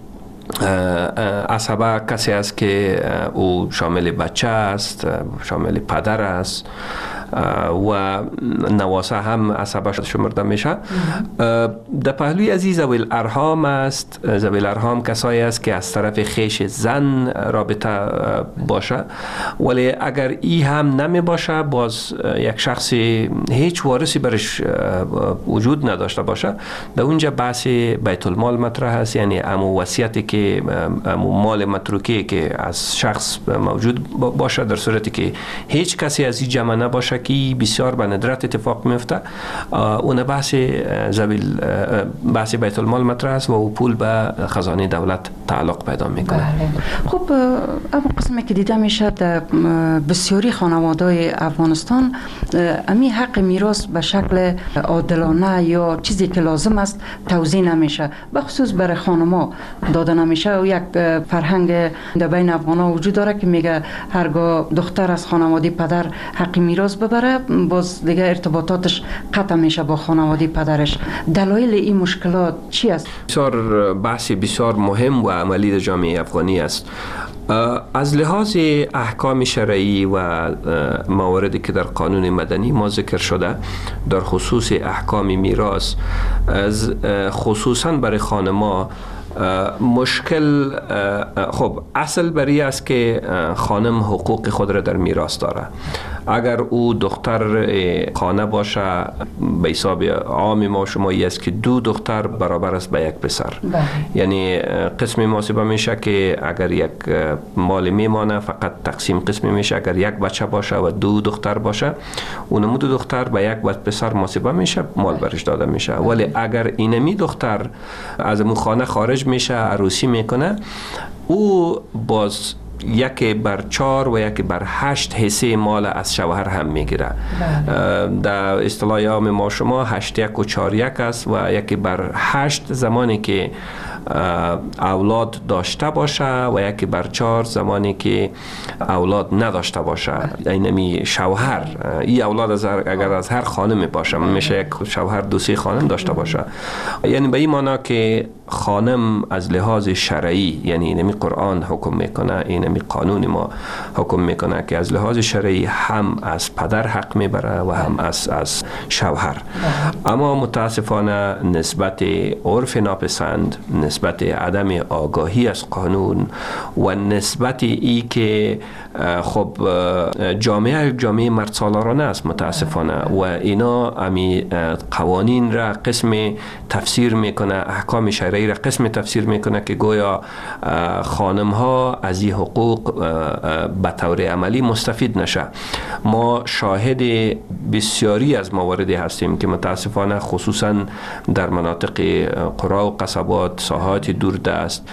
عصبه کسی است که او شامل بچه است، شامل پدر است، و نواسه هم عصبه شمرده میشه. در پهلوی از ذوی الارحام است. ذوی الارحام کسایی است که از طرف خیش زن رابطه باشه، ولی اگر ای هم نمی باشه، باز یک شخصی هیچ وارثی برش وجود نداشته باشه، در اونجا بحث بیت المال مطرح است. یعنی امو وصیتی که امو مال متروکه که از شخص موجود باشه، در صورتی که هیچ کسی از این جمع نباشه که بسیار به ندرت اتفاق میفته، اون بحث زویل بحث بیت المال مطرح است و او پول به خزانه دولت تعلق پیدا میکنه. خب اما قسمی که دیده میشه در بسیاری خانواده‌های افغانستان امی حق میراث به شکل عادلانه یا چیزی که لازم است توزیع نمیشه، به خصوص برای خانم‌ها داده نمیشه. و یک فرهنگ در بین افغان‌ها وجود داره که میگه هرگاه دختر از خانواده پدر حق میراث ببره، باز دیگه ارتباطاتش قطع میشه با خانواده پدرش. دلایل این مشکلات چی است؟ بسیار بحث بسیار مهم و عملی در جامعه افغانی است. از لحاظ احکام شرعی و مواردی که در قانون مدنی ما ذکر شده در خصوص احکام میراث، از خصوصا برای خانم‌ها مشکل، خب اصل بری است که خانم حقوق خود را در میراث داره. اگر او دختر خانه باشه، به حساب عام ما شمایی است که دو دختر برابر است به یک پسر. یعنی قسم محاسبه میشه که اگر یک مال میمانه فقط تقسیم قسمی میشه. اگر یک بچه باشه و دو دختر باشه، اونمو دو دختر به یک پسر محاسبه میشه، مال برش داده میشه. ولی اگر اینمی دختر از اون خانه خارج میشه، عروسی میکنه، او باز یکی بر چار و یکی بر هشت حصه مال از شوهر هم میگیره. در اصطلاح عام ما شما هشت یک و چار یک است و یکی بر هشت زمانی که اولاد داشته باشه و یکی بر چار زمانی که اولاد نداشته باشه. اینمی شوهر، این اولاد از اگر از هر خانم باشه، میشه یک شوهر دو سه خانم داشته باشه. یعنی به این معنی که خانم از لحاظ شرعی، یعنی اینمی قرآن حکم میکنه، اینمی قانون ما حکم میکنه که از لحاظ شرعی هم از پدر حق میبره و هم از از شوهر. اما متاسفانه نسبت عرف ناپسند، نسبت عدم آگاهی از قانون و نسبت ای که خب جامعه جامعه مرد سالارانه است متاسفانه، و اینا امی قوانین را قسم تفسیر میکنه، احکام شرعی را قسم تفسیر میکنه که گویا خانم ها از این حقوق به طور عملی مستفید نشه. ما شاهد بسیاری از مواردی هستیم که متاسفانه خصوصا در مناطق قرا و قصبات، ساحات دوردست،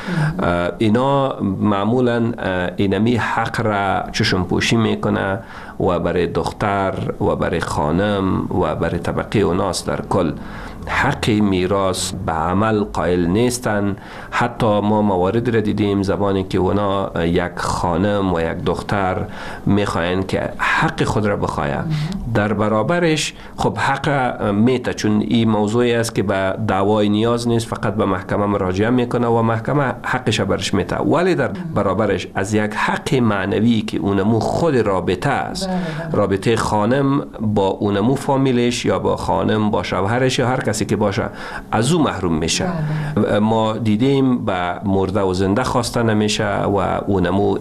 اینا معمولا اینمی حق را چشم پوشی میکنه و برای دختر و برای خانم و برای طبقه اوناس در کل حق میراث به عمل قائل نیستن. حتی ما موارد را دیدیم زمانی که اونا یک خانم و یک دختر میخواین که حق خود را بخواین، در برابرش خب حق میته، چون این موضوعی است که به دعوای نیاز نیست، فقط به محکمه مراجعه میکنه و محکمه حقش برش میته. ولی در برابرش از یک حق معنوی که اونمو خود رابطه است، رابطه خانم با اونمو فامیلش یا با خانم با شوهرش یا هر کسی که باشه، از او محروم میشه. ما دیدیم به مرده و زنده خواسته نمیشه و اونمو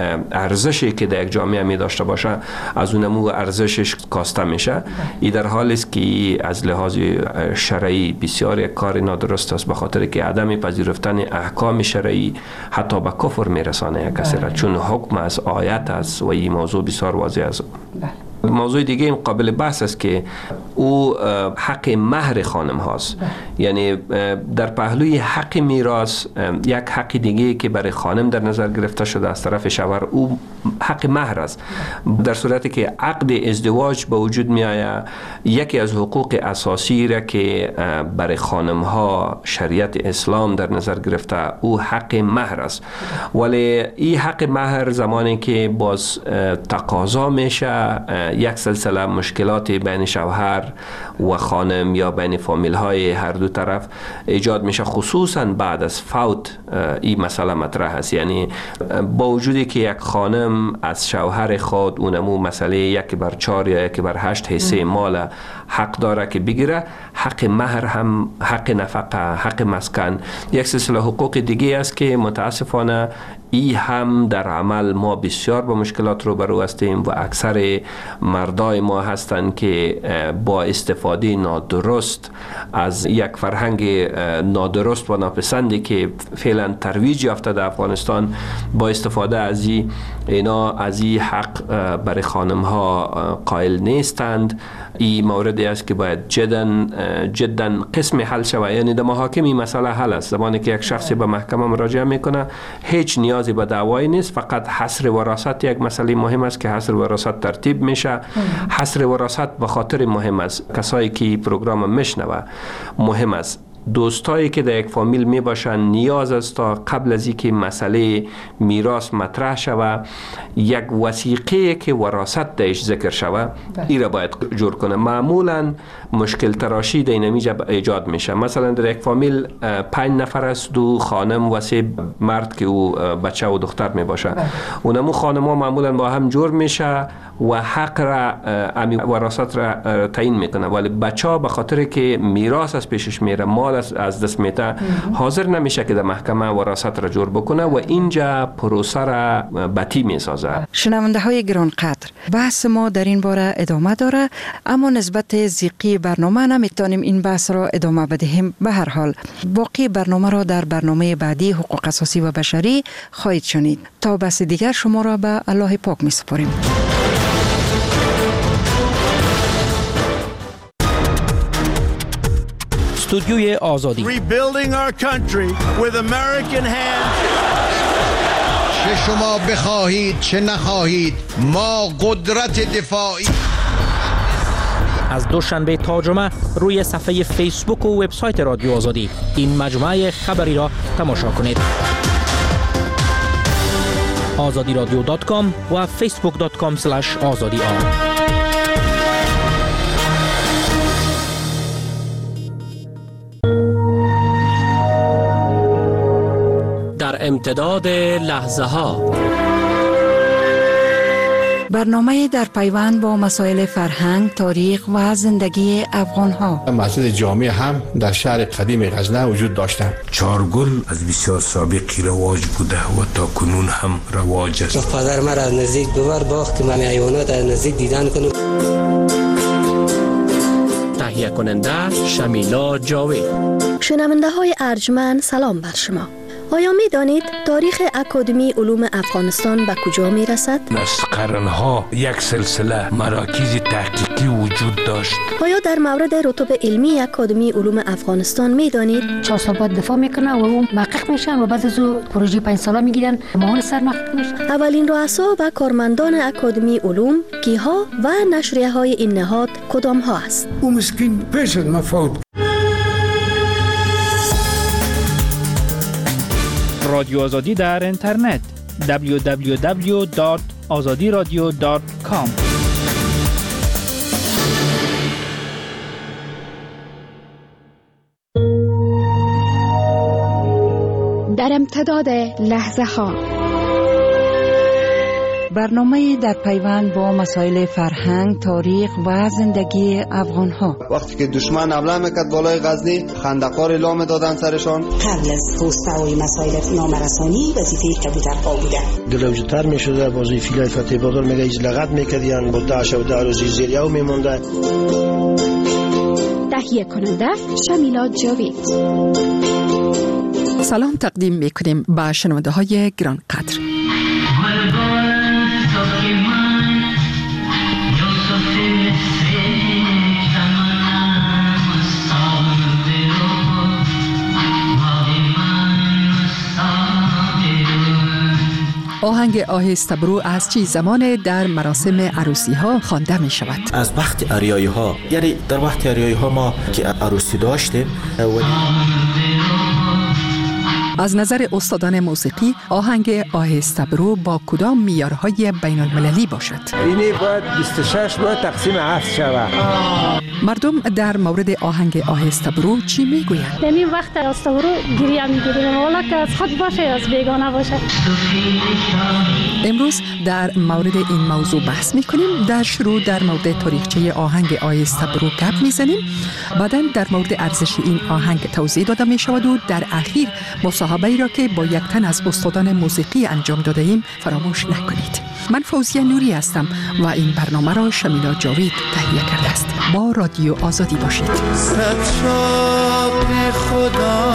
ارزشی که در یک جامعه می داشته باشه از اونمو ارزشش کاسته میشه. ای در حالی است که از لحاظ شرعی بسیار یک کار نادرست است، به خاطر که عدم پذیرفتن احکام شرعی حتی به کفر میرسانه یک کسی را، چون حکم از آیت است و این موضوع بسیار واضح است. موضوع دیگه این قابل بحث است که او حق مهر خانم هاست. یعنی در پهلوی حق میراث یک حق دیگه که برای خانم در نظر گرفته شده از طرف شوهر، او حق مهر است. در صورتی که عقد ازدواج به وجود می آید، یکی از حقوق اساسی را که برای خانم ها شریعت اسلام در نظر گرفته او حق مهر است. ولی این حق مهر زمانی که باز تقاضا میشه، یک سلسله مشکلات بین شوهر و خانم یا بین فامیل های هر دو طرف ایجاد میشه، خصوصا بعد از فوت این مسئله مطرح است. یعنی با وجودی که یک خانم خانم از شوهر خود اونمو مسئله یک بر چهار یا یک بر هشت حصه مال حق داره که بگیره. حق مهر هم، حق نفقه، حق مسکن، یک سلسله حقوق دیگه است که متاسفانه ای هم در عمل ما بسیار با مشکلات رو برو هستیم و اکثر مردای ما هستند که با استفاده نادرست از یک فرهنگ نادرست و ناپسندی که فعلا ترویج یافته در افغانستان، با استفاده از این اینا از این حق برای خانم ها قائل نیستند. این موردی است که باید جدا جدا قسم حل شود. یعنی در محاکم این مسئله حل است. زمانی که یک شخصی به محکمه مراجعه میکنه هیچ نیازی به دعوایی نیست، فقط حصر وراثت یک مسئله مهم است که حصر وراثت ترتیب میشه. حصر وراثت به خاطر مهم است، کسایی که پروگرام میشنوه مهم است، دوستایی که در یک فامیل می باشن نیاز است تا قبل از اینکه مسئله میراث مطرح شود یک وثیقه که وراثت درش ذکر شود این را باید جور کنه. معمولا مشکل تراشی در اینجا ایجاد میشه. مثلا در یک فامیل پنج نفر است، دو خانم و سه مرد که او بچه و دختر می باشه. اونمو خانم ها معمولا با هم جور میشه و حق را امی وراثت را تعیین میکنه، ولی بچه ها به خاطر که میراث از پیشش میره، مال از دست میته، حاضر نمیشه که در محکمه وراثت را جور بکنه و اینجا پروسه را بطی میسازه. شنونده های گرانقدر، بحث ما در این باره ادامه داره، اما نسبت زیقی برنامه نمیتونیم این بحث را ادامه بدهیم. به هر حال باقی برنامه را در برنامه بعدی حقوق اساسی و بشری خواهید شنید. تا بحث دیگر شما را به الله پاک میسپاریم. استودیوی آزادی. Rebuilding our country with American hands. چه شما بخواهید چه نخواهید ما قدرت دفاعی. از دوشنبه تا جمعه روی صفحه فیسبوک و وبسایت رادیو آزادی این مجموعه خبری را تماشا کنید. آزادی رادیو دات کام و فیسبوک دات کام اسلش آزادی آر. در امتداد لحظه ها برنامه در پیوند با مسائل فرهنگ، تاریخ و زندگی افغان ها. مسجد جامع هم در شهر قدیم غزنه وجود داشتند. چارگل از بسیار سابقی رواج بوده و تا کنون هم رواج است. پدر من از نزدیک ببر باخت که من حیوانات از نزدیک دیدن کنم. تهیه کننده شمیلا جاوید. شنونده های ارجمند سلام بر شما. آیا می دانید تاریخ اکادمی علوم افغانستان به کجا می رسد؟ از قرنها یک سلسله مراکز تحقیقی وجود داشت. آیا در مورد رتب علمی اکادمی علوم افغانستان می دانید؟ چهار سال بعد دفاع میکنه و اون محقق میشن و بعد از اون پروژه پنج ساله میگیرن ماهان سر محقق میشن. اولین رؤسا و کارمندان اکادمی علوم کیها و نشریه های این نهاد کدام ها است؟ او مسکین پیش از مفوت. رادیو آزادی در اینترنت دبلیو دبلیو دبلیو دات آزادی رادیو دات کام. در امتداد لحظه ها برنامه در پیوند با مسائل فرهنگ، تاریخ و زندگی افغان ها. وقتی که دشمن حمله میکرد بالای غزنی، خندقار اعلام دادن سرشان. قبل از توسعه مسائل نامرسانی وظیفه کبوترها بوده. دلوجتر میشده بازی فیلای فتح بادر میگه ایز لغت میکردیان با داعش و داروزی زیریو میمونده. تهیه کننده شمیلا جاوید. سلام تقدیم میکنیم به شنونده های گرانقدر. آهنگ آهسته برو از چی زمان در مراسم عروسی ها خوانده می شود. از وقت عریایی ها، یعنی در وقت عریایی ها ما که عروسی داشتیم و از نظر استادان موسیقی آهنگ آهسته برو با کدام معیارهای بین المللی باشد؟ اینی باید بیست و شش باید تقسیم هفت شود. مردم در مورد آهنگ آهسته برو چی میگویند؟ یعنی وقت آهسته برو گریه میگیریم والا که از خود باشه از بیگانه باشه. امروز در مورد این موضوع بحث میکنیم. در شروع در مورد تاریخچه آهنگ آهسته برو گپ میزنیم. بعداً در مورد ارزش این آهنگ توضیح داده می شود و در اخیر مصاحبه‌ای را که با یک تن از استادان موسیقی انجام داده ایم فراموش نکنید. من فوزیه نوری هستم و این برنامه را شمیلا جاوید تهیه کرده است. با رادیو آزادی باشید. ستشاق خدا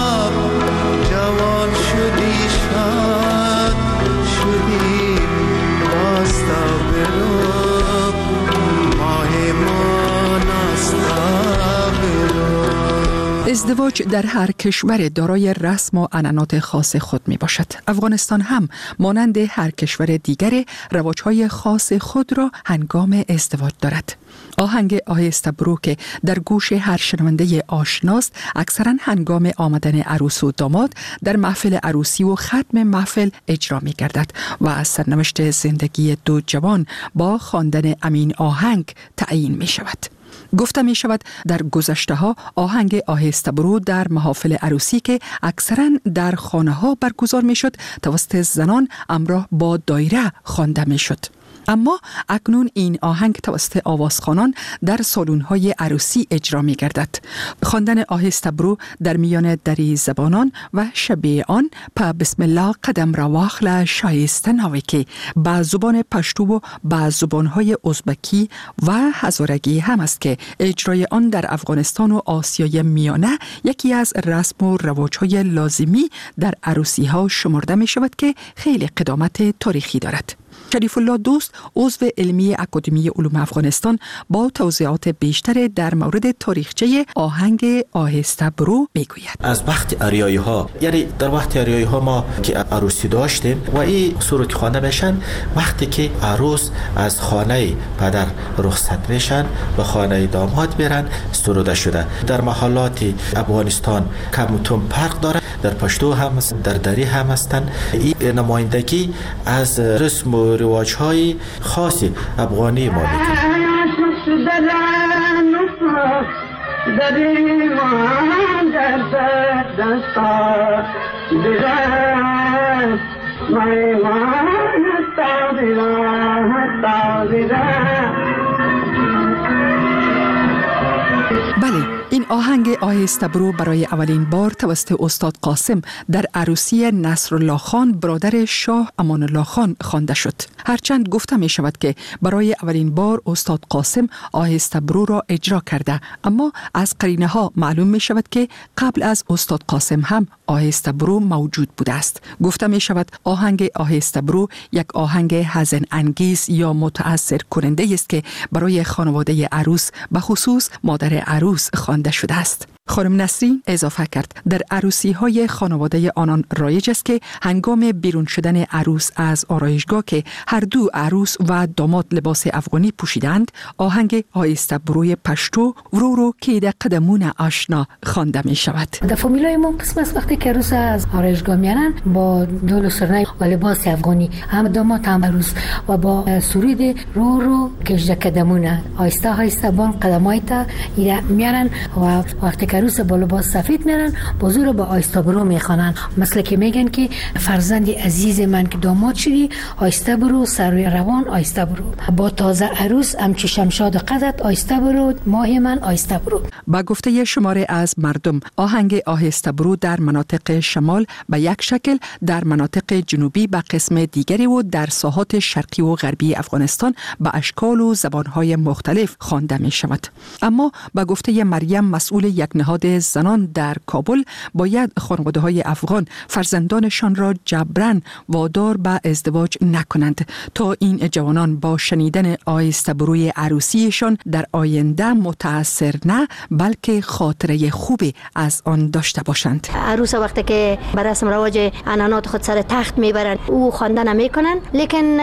جوان شدی شد شدی باستا برو ماه ما ناستا برو. ازدواج در هر کشور دارای رسم و عنعنات خاص خود می باشد. افغانستان هم مانند هر کشور دیگر رواج‌های خاص خود را هنگام ازدواج دارد. آهنگ آهسته برو که در گوش هر شنونده آشناست اکثرا هنگام آمدن عروس و داماد در محفل عروسی و ختم محفل اجرا می گردد و از سرنوشت زندگی دو جوان با خواندن امین آهنگ تعیین می شود. گفته می شود در گذشته ها آهنگ آهسته برو در محافل عروسی که اکثرا در خانه ها برگزار می شد توسط زنان همراه با دایره خوانده می شد. اما اکنون این آهنگ توسط آوازخوانان در سالن‌های عروسی اجرا می‌گردد. خواندن آهسته برو در میان دری زبانان و شبیه آن په بسم الله قدم را واخله شایسته ناوی که به زبان پشتو و به زبان‌های ازبکی و هزارگی هم است که اجرای آن در افغانستان و آسیای میانه یکی از رسم و رواج‌های لازمی در عروسی‌ها شمرده می‌شود که خیلی قدامت تاریخی دارد. شریف الله دوست عضو علمی اکادمی علوم افغانستان با توضیحات بیشتر در مورد تاریخچه آهنگ آهسته برو میگوید. از وقت آریایی ها، یعنی در وقت آریایی ها ما که عروسی داشتیم و این سرود خوانده میشن وقتی که عروس از خانه پدر رخصت میشن و خانه داماد میرن سروده شده. در محلات افغانستان کمتون فرق داره، در پشتو هم در دری هم هستن. این نمایندگی از رسم و رواج‌های خاص افغانی ما میکنه. بله، این آهنگ آهسته برو برای اولین بار توسط استاد قاسم در عروسی نصرالله خان برادر شاه امان الله خان خوانده شد. هرچند گفته می شود که برای اولین بار استاد قاسم آهسته برو را اجرا کرده، اما از قرینه ها معلوم می شود که قبل از استاد قاسم هم آهسته برو موجود بوده است. گفته می شود آهنگ آهسته برو یک آهنگ حزن انگیز یا متاثر کننده است که برای خانواده عروس به خصوص مادر عروس خوانده شده است. خانم نسرین اضافه کرد در عروسی های خانواده آنان رایج است که هنگام بیرون شدن عروس از آرایشگاه که هر دو عروس و داماد لباس افغانی پوشیدند آهنگ آهسته بروی پشتو ورو رو که در قدمون آشنا خوانده می شود. در فامیلای ما قسم است وقتی که عروس از آرایشگاه میارن با دول و سرنای و لباس افغانی هم داماد هم عروس و با سرود رو رو کجده قدمونه آهسته آهسته بان قدمای تا میارن و وقتی عروس با لباس سفید میرن بازو رو با آهسته برو میخوانن، مثل که میگن که فرزند عزیز من که داماد شدی آهسته برو سر روان آهسته برو، با تازه عروس همچو شمشاد قدت آهسته برو ماه من آهسته برو. با گفته شماره از مردم آهنگ آهسته برو در مناطق شمال به یک شکل، در مناطق جنوبی به قسم دیگری و در ساحات شرقی و غربی افغانستان به اشکال و زبانهای مختلف خوانده می شود. اما با گفته مریم مسئول یک نهاد زنان در کابل باید خانواده‌های افغان فرزندانشان را جبران وادار به ازدواج نکنند تا این جوانان با شنیدن آهسته بروی عروسیشان در آینده متأثر نه بلکه خاطره خوبی از آن داشته باشند. عروس وقتی که بر رسم رواج عنعنات خود سر تخت میبرن او خوانده نمیکنن، لیکن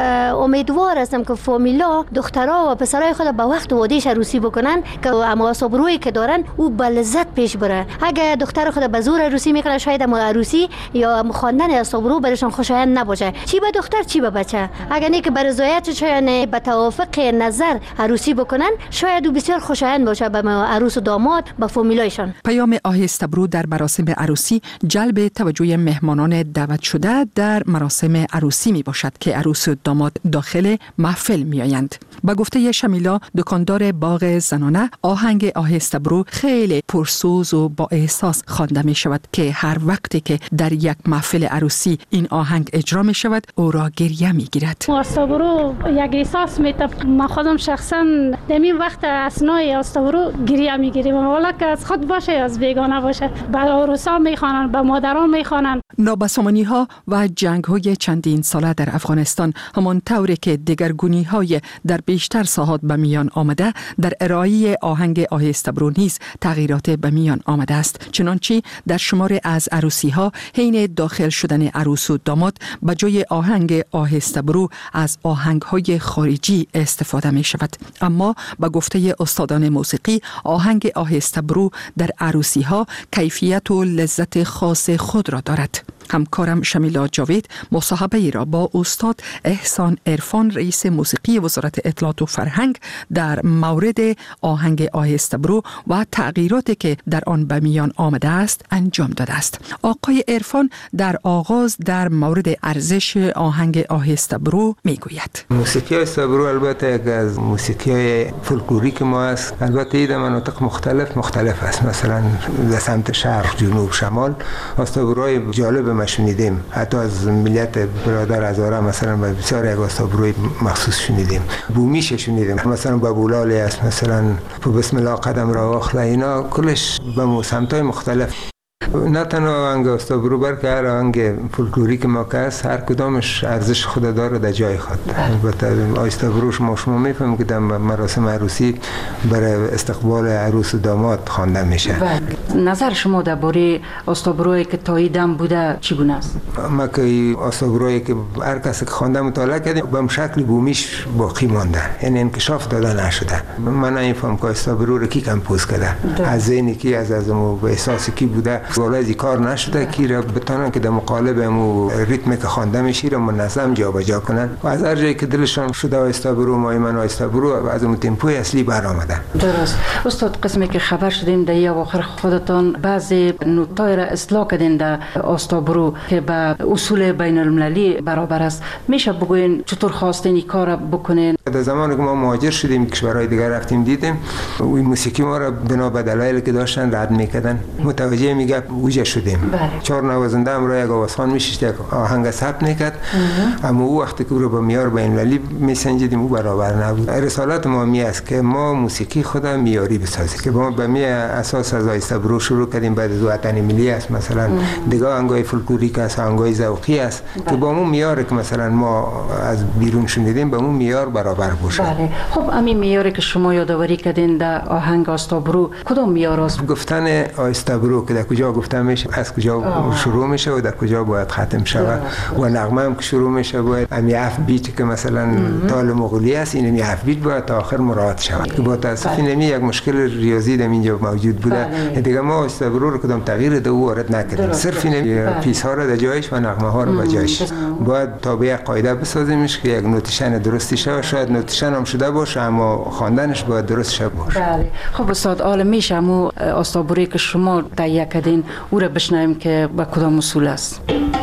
امیدوار هستم که فامیلا دخترها و پسرای خود به وقت وادیش عروسی بکنن که اما صبروی که دارن او به لذت پیش بره. اگه دختر خود به زور عروسی میکنه شاید اما عروسی یا خواندن صبرو برشون خوشایند نباشه، چی به دختر چی به بچه. اگه نه که بر رضایت شاید به توافق نظر عروسی بکنن شاید او بسیار خوشایند باشه به عروس و داماد به فامیلایشان. پیام آهسته برو در مراسم عروسی جلب توجه مهمانان دعوت شده در مراسم عروسی می باشد که عروس و داماد داخل محفل می آیند. با گفته شمیلا دکاندار باغ زنانه، آهنگ آهسته برو خیلی پرسوز و با احساس خوانده می شود که هر وقتی که در یک محفل عروسی این آهنگ اجرا می شود او را گریه می گیرد. آهسته برو یک احساس می تب ما خودم شخصا در این وقت اسنای آهسته برو گریه می گیریم، والا که از خود باشه از بیگانه باشه. به عروسا می خوانند، به مادران می خوانند. نابسامانی ها و جنگ های چندین ساله در افغانستان همان طوری که دگرگونی های در بیشتر ساحات به میان آمده، در ارائه آهنگ آهسته برو نیز تغییرات به میان آمده است. چنانچه در شمار از عروسی ها حین داخل شدن عروس و داماد به جای آهنگ آهسته برو از آهنگ های خارجی استفاده می شود. اما با گفته استادان موسیقی آهنگ آهسته برو در عروسی ها کیفیت و لذت خاص خود را دارد. همکارم شمیلا جاوید مصاحبه ای را با استاد احسان عرفان رئیس موسیقی وزارت اطلاعات و فرهنگ در مورد آهنگ آهسته برو و تغییراتی که در آن به میان آمده است انجام داده است. آقای عرفان در آغاز در مورد ارزش آهنگ آهسته برو میگوید. موسیقی آهسته برو البته یک از موسیقی های فولکلوریک ما است. البته این در مناطق مختلف مختلف است. مثلا در سمت شرق، جنوب، شمال آهسته بروهای جالب ما شنیدیم. حتی از ملیت برادر هزاره مثلا بسیار یک آهسته بروی مخصوص شنیدیم. بومیش شنیدیم. مثلا بابولالی است، مثلا بسم الله قدم را اخلا، اینا کلش به سمت‌های مختلف. نه تنها آهنگ آهسته برو بلکه هر آهنگ فولکلوریک ما که هست هر کدامش ارزش خود داره در جای خود. البته آهسته بروش ما شما میفهمیم که در مراسم عروسی برای استقبال عروس و داماد خوانده میشه. نظر شما درباره آهسته برویی که تاییدم بوده چگونه است؟ ما که آهسته برویی که هر کسی که خوانده مطالعه کردیم به شکل بومیش باقی مانده، یعنی انکشاف داده نشده. من نمیفهم که آهسته برو رو کی کمپوز کرده، از ذهنی کی، از از احساسی کی بوده، ولی از کار نشده که را بتونن که در مقالب امو ریتم که خوانده میشه رو منظم جابجا کنن و از هر جایی که دلشان شده آهسته برو مای من آهسته برو از اون تمپوی اصلی برآمده. درست. استاد، قسمی که خبر شدیم در یا آخر خودتان بعضی نوتای را اصلاح کردین در آهسته برو که به اصول بین المللی برابر است، میشه بگوین چطور خواستین این کار بکنین؟ در زمانی که ما مهاجر شدیم کشورهای دیگر رفتیم دیدیم این موسیقی ما را بنا به دلایلی که داشتن رد میکردن. متوجه میگه وجه شدیم. بله. چهار نوازنده هم را یک آوازخوان میشید یک آهنگ ثبت میکرد، اما او وقتی که رو به معیار بین المللی میسنجیدیم او برابر نبود. رسالت ما می است که ما موسیقی خود معیاری بسازیم که ما به می اساس از آهسته برو شروع کردیم، بعد از وطن ملی است مثلا دیگه آهنگای فولکلوریک است، آهنگای ذوقی است بله. که با اون معیاری که مثلا ما از بیرون شنیدیم به اون معیار برابر باشه. بله. خب همین معیاری که شما یادآوری کردین در آهنگ آهسته برو کدام معیار است؟ گفتن آهسته برو که در کجا گفته میشه، از کجا آه. شروع میشه و در کجا باید ختم شود و نغمه هم که شروع میشه باید امی هفت بیت که مثلا تال مغولی است این امی هفت بیت باید تا آخر مراعات شود که با تاسف نمی یک مشکل ریاضی در اینجا موجود بوده. بله. دیگه ما آهسته برو رو کدام تغییر ده او وارد نکردیم، صرف این پیس ها رو در جایش و نغمه ها رو به جایش باید تابع قاعده بسازیمش که یک نوتیشن درستی شه، شاید نوتیشن هم شده باشه اما خواندنش باید درست شه باشه. بله. خب استاد عالم میشه مو آهسته برویی که شما تهیه کردین او را بشنویم که با کدام اصول است؟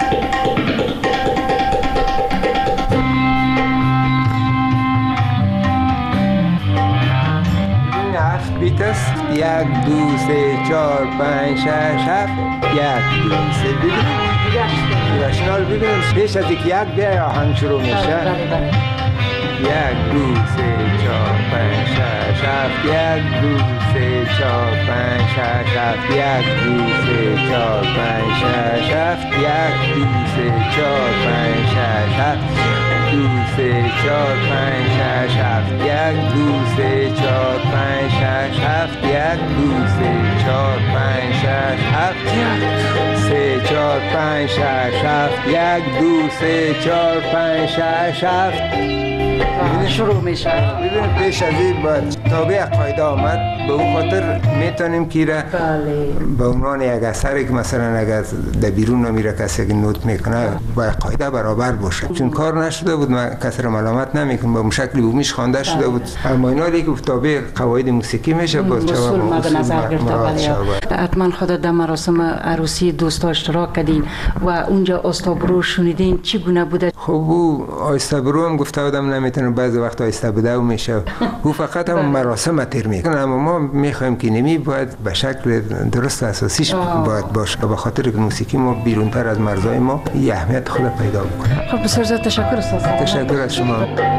هفت بیت است. یک دو سه چهار پنج شش هفت. یک دو سه ببینیم رشنال ببینیم پیش از یک یک بیای آهنگ شروع میشه. یک دو سه چهار پنج شش هفت. یک دو سه چهار پنج شش هفت. یک دو سه چهار پنج شش هفت. یک دو سه چهار پنج شش هفت. دو سه چهار پنج شش هفت. یک دو سه چهار پنج شش شش هفت یک دو سه چهار پنج شش هفت یک سه چهار پنج شش هفت یک دو سه چهار پنج شش هفت. شروع میشه. ببین پیش از این باید تابع قاعده آمد، به اون خاطر میتونیم که را به عنوان یک اثری که مثلا اگر در بیرون نمیره کسی که نوت میکنه باید قاعده برابر باشه، چون کار نشده بود من کسی را ملامت نمیکنم، به شکلی بومیش خوانده شده بود، اما اینا دیگه تابع قواعد موسیقی میشه باز اصول ما به نظر گرفته. حتما خودت در مراسم عروسی دوستا اشتراک کردین و اونجا آستابرو شنیدین چگونه بوده؟ خب او آستابرو هم گفته بودم نمیتونه بعضی وقت آیسته بوده و میشه، او فقط هم مراسم تیر میکنه، اما ما میخوایم که نمی باید به شکل درست اساسیش باید باشه، به خاطر که موسیقی ما بیرونتر از مرزهای ما یه اهمیت خود پیدا بکنه. خب بسیار زیاد تشکر استاد. تشکر از شما.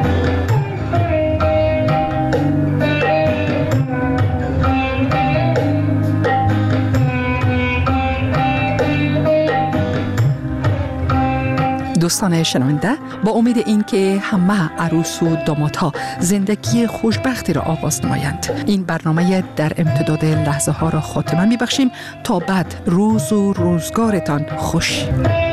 دوستان شنونده، با امید اینکه همه عروس و دامادها زندگی خوشبختی را آغاز نمایند، این برنامه در امتداد لحظه ها را خاتمه می بخشیم تا بعد روز و روزگارتان خوش.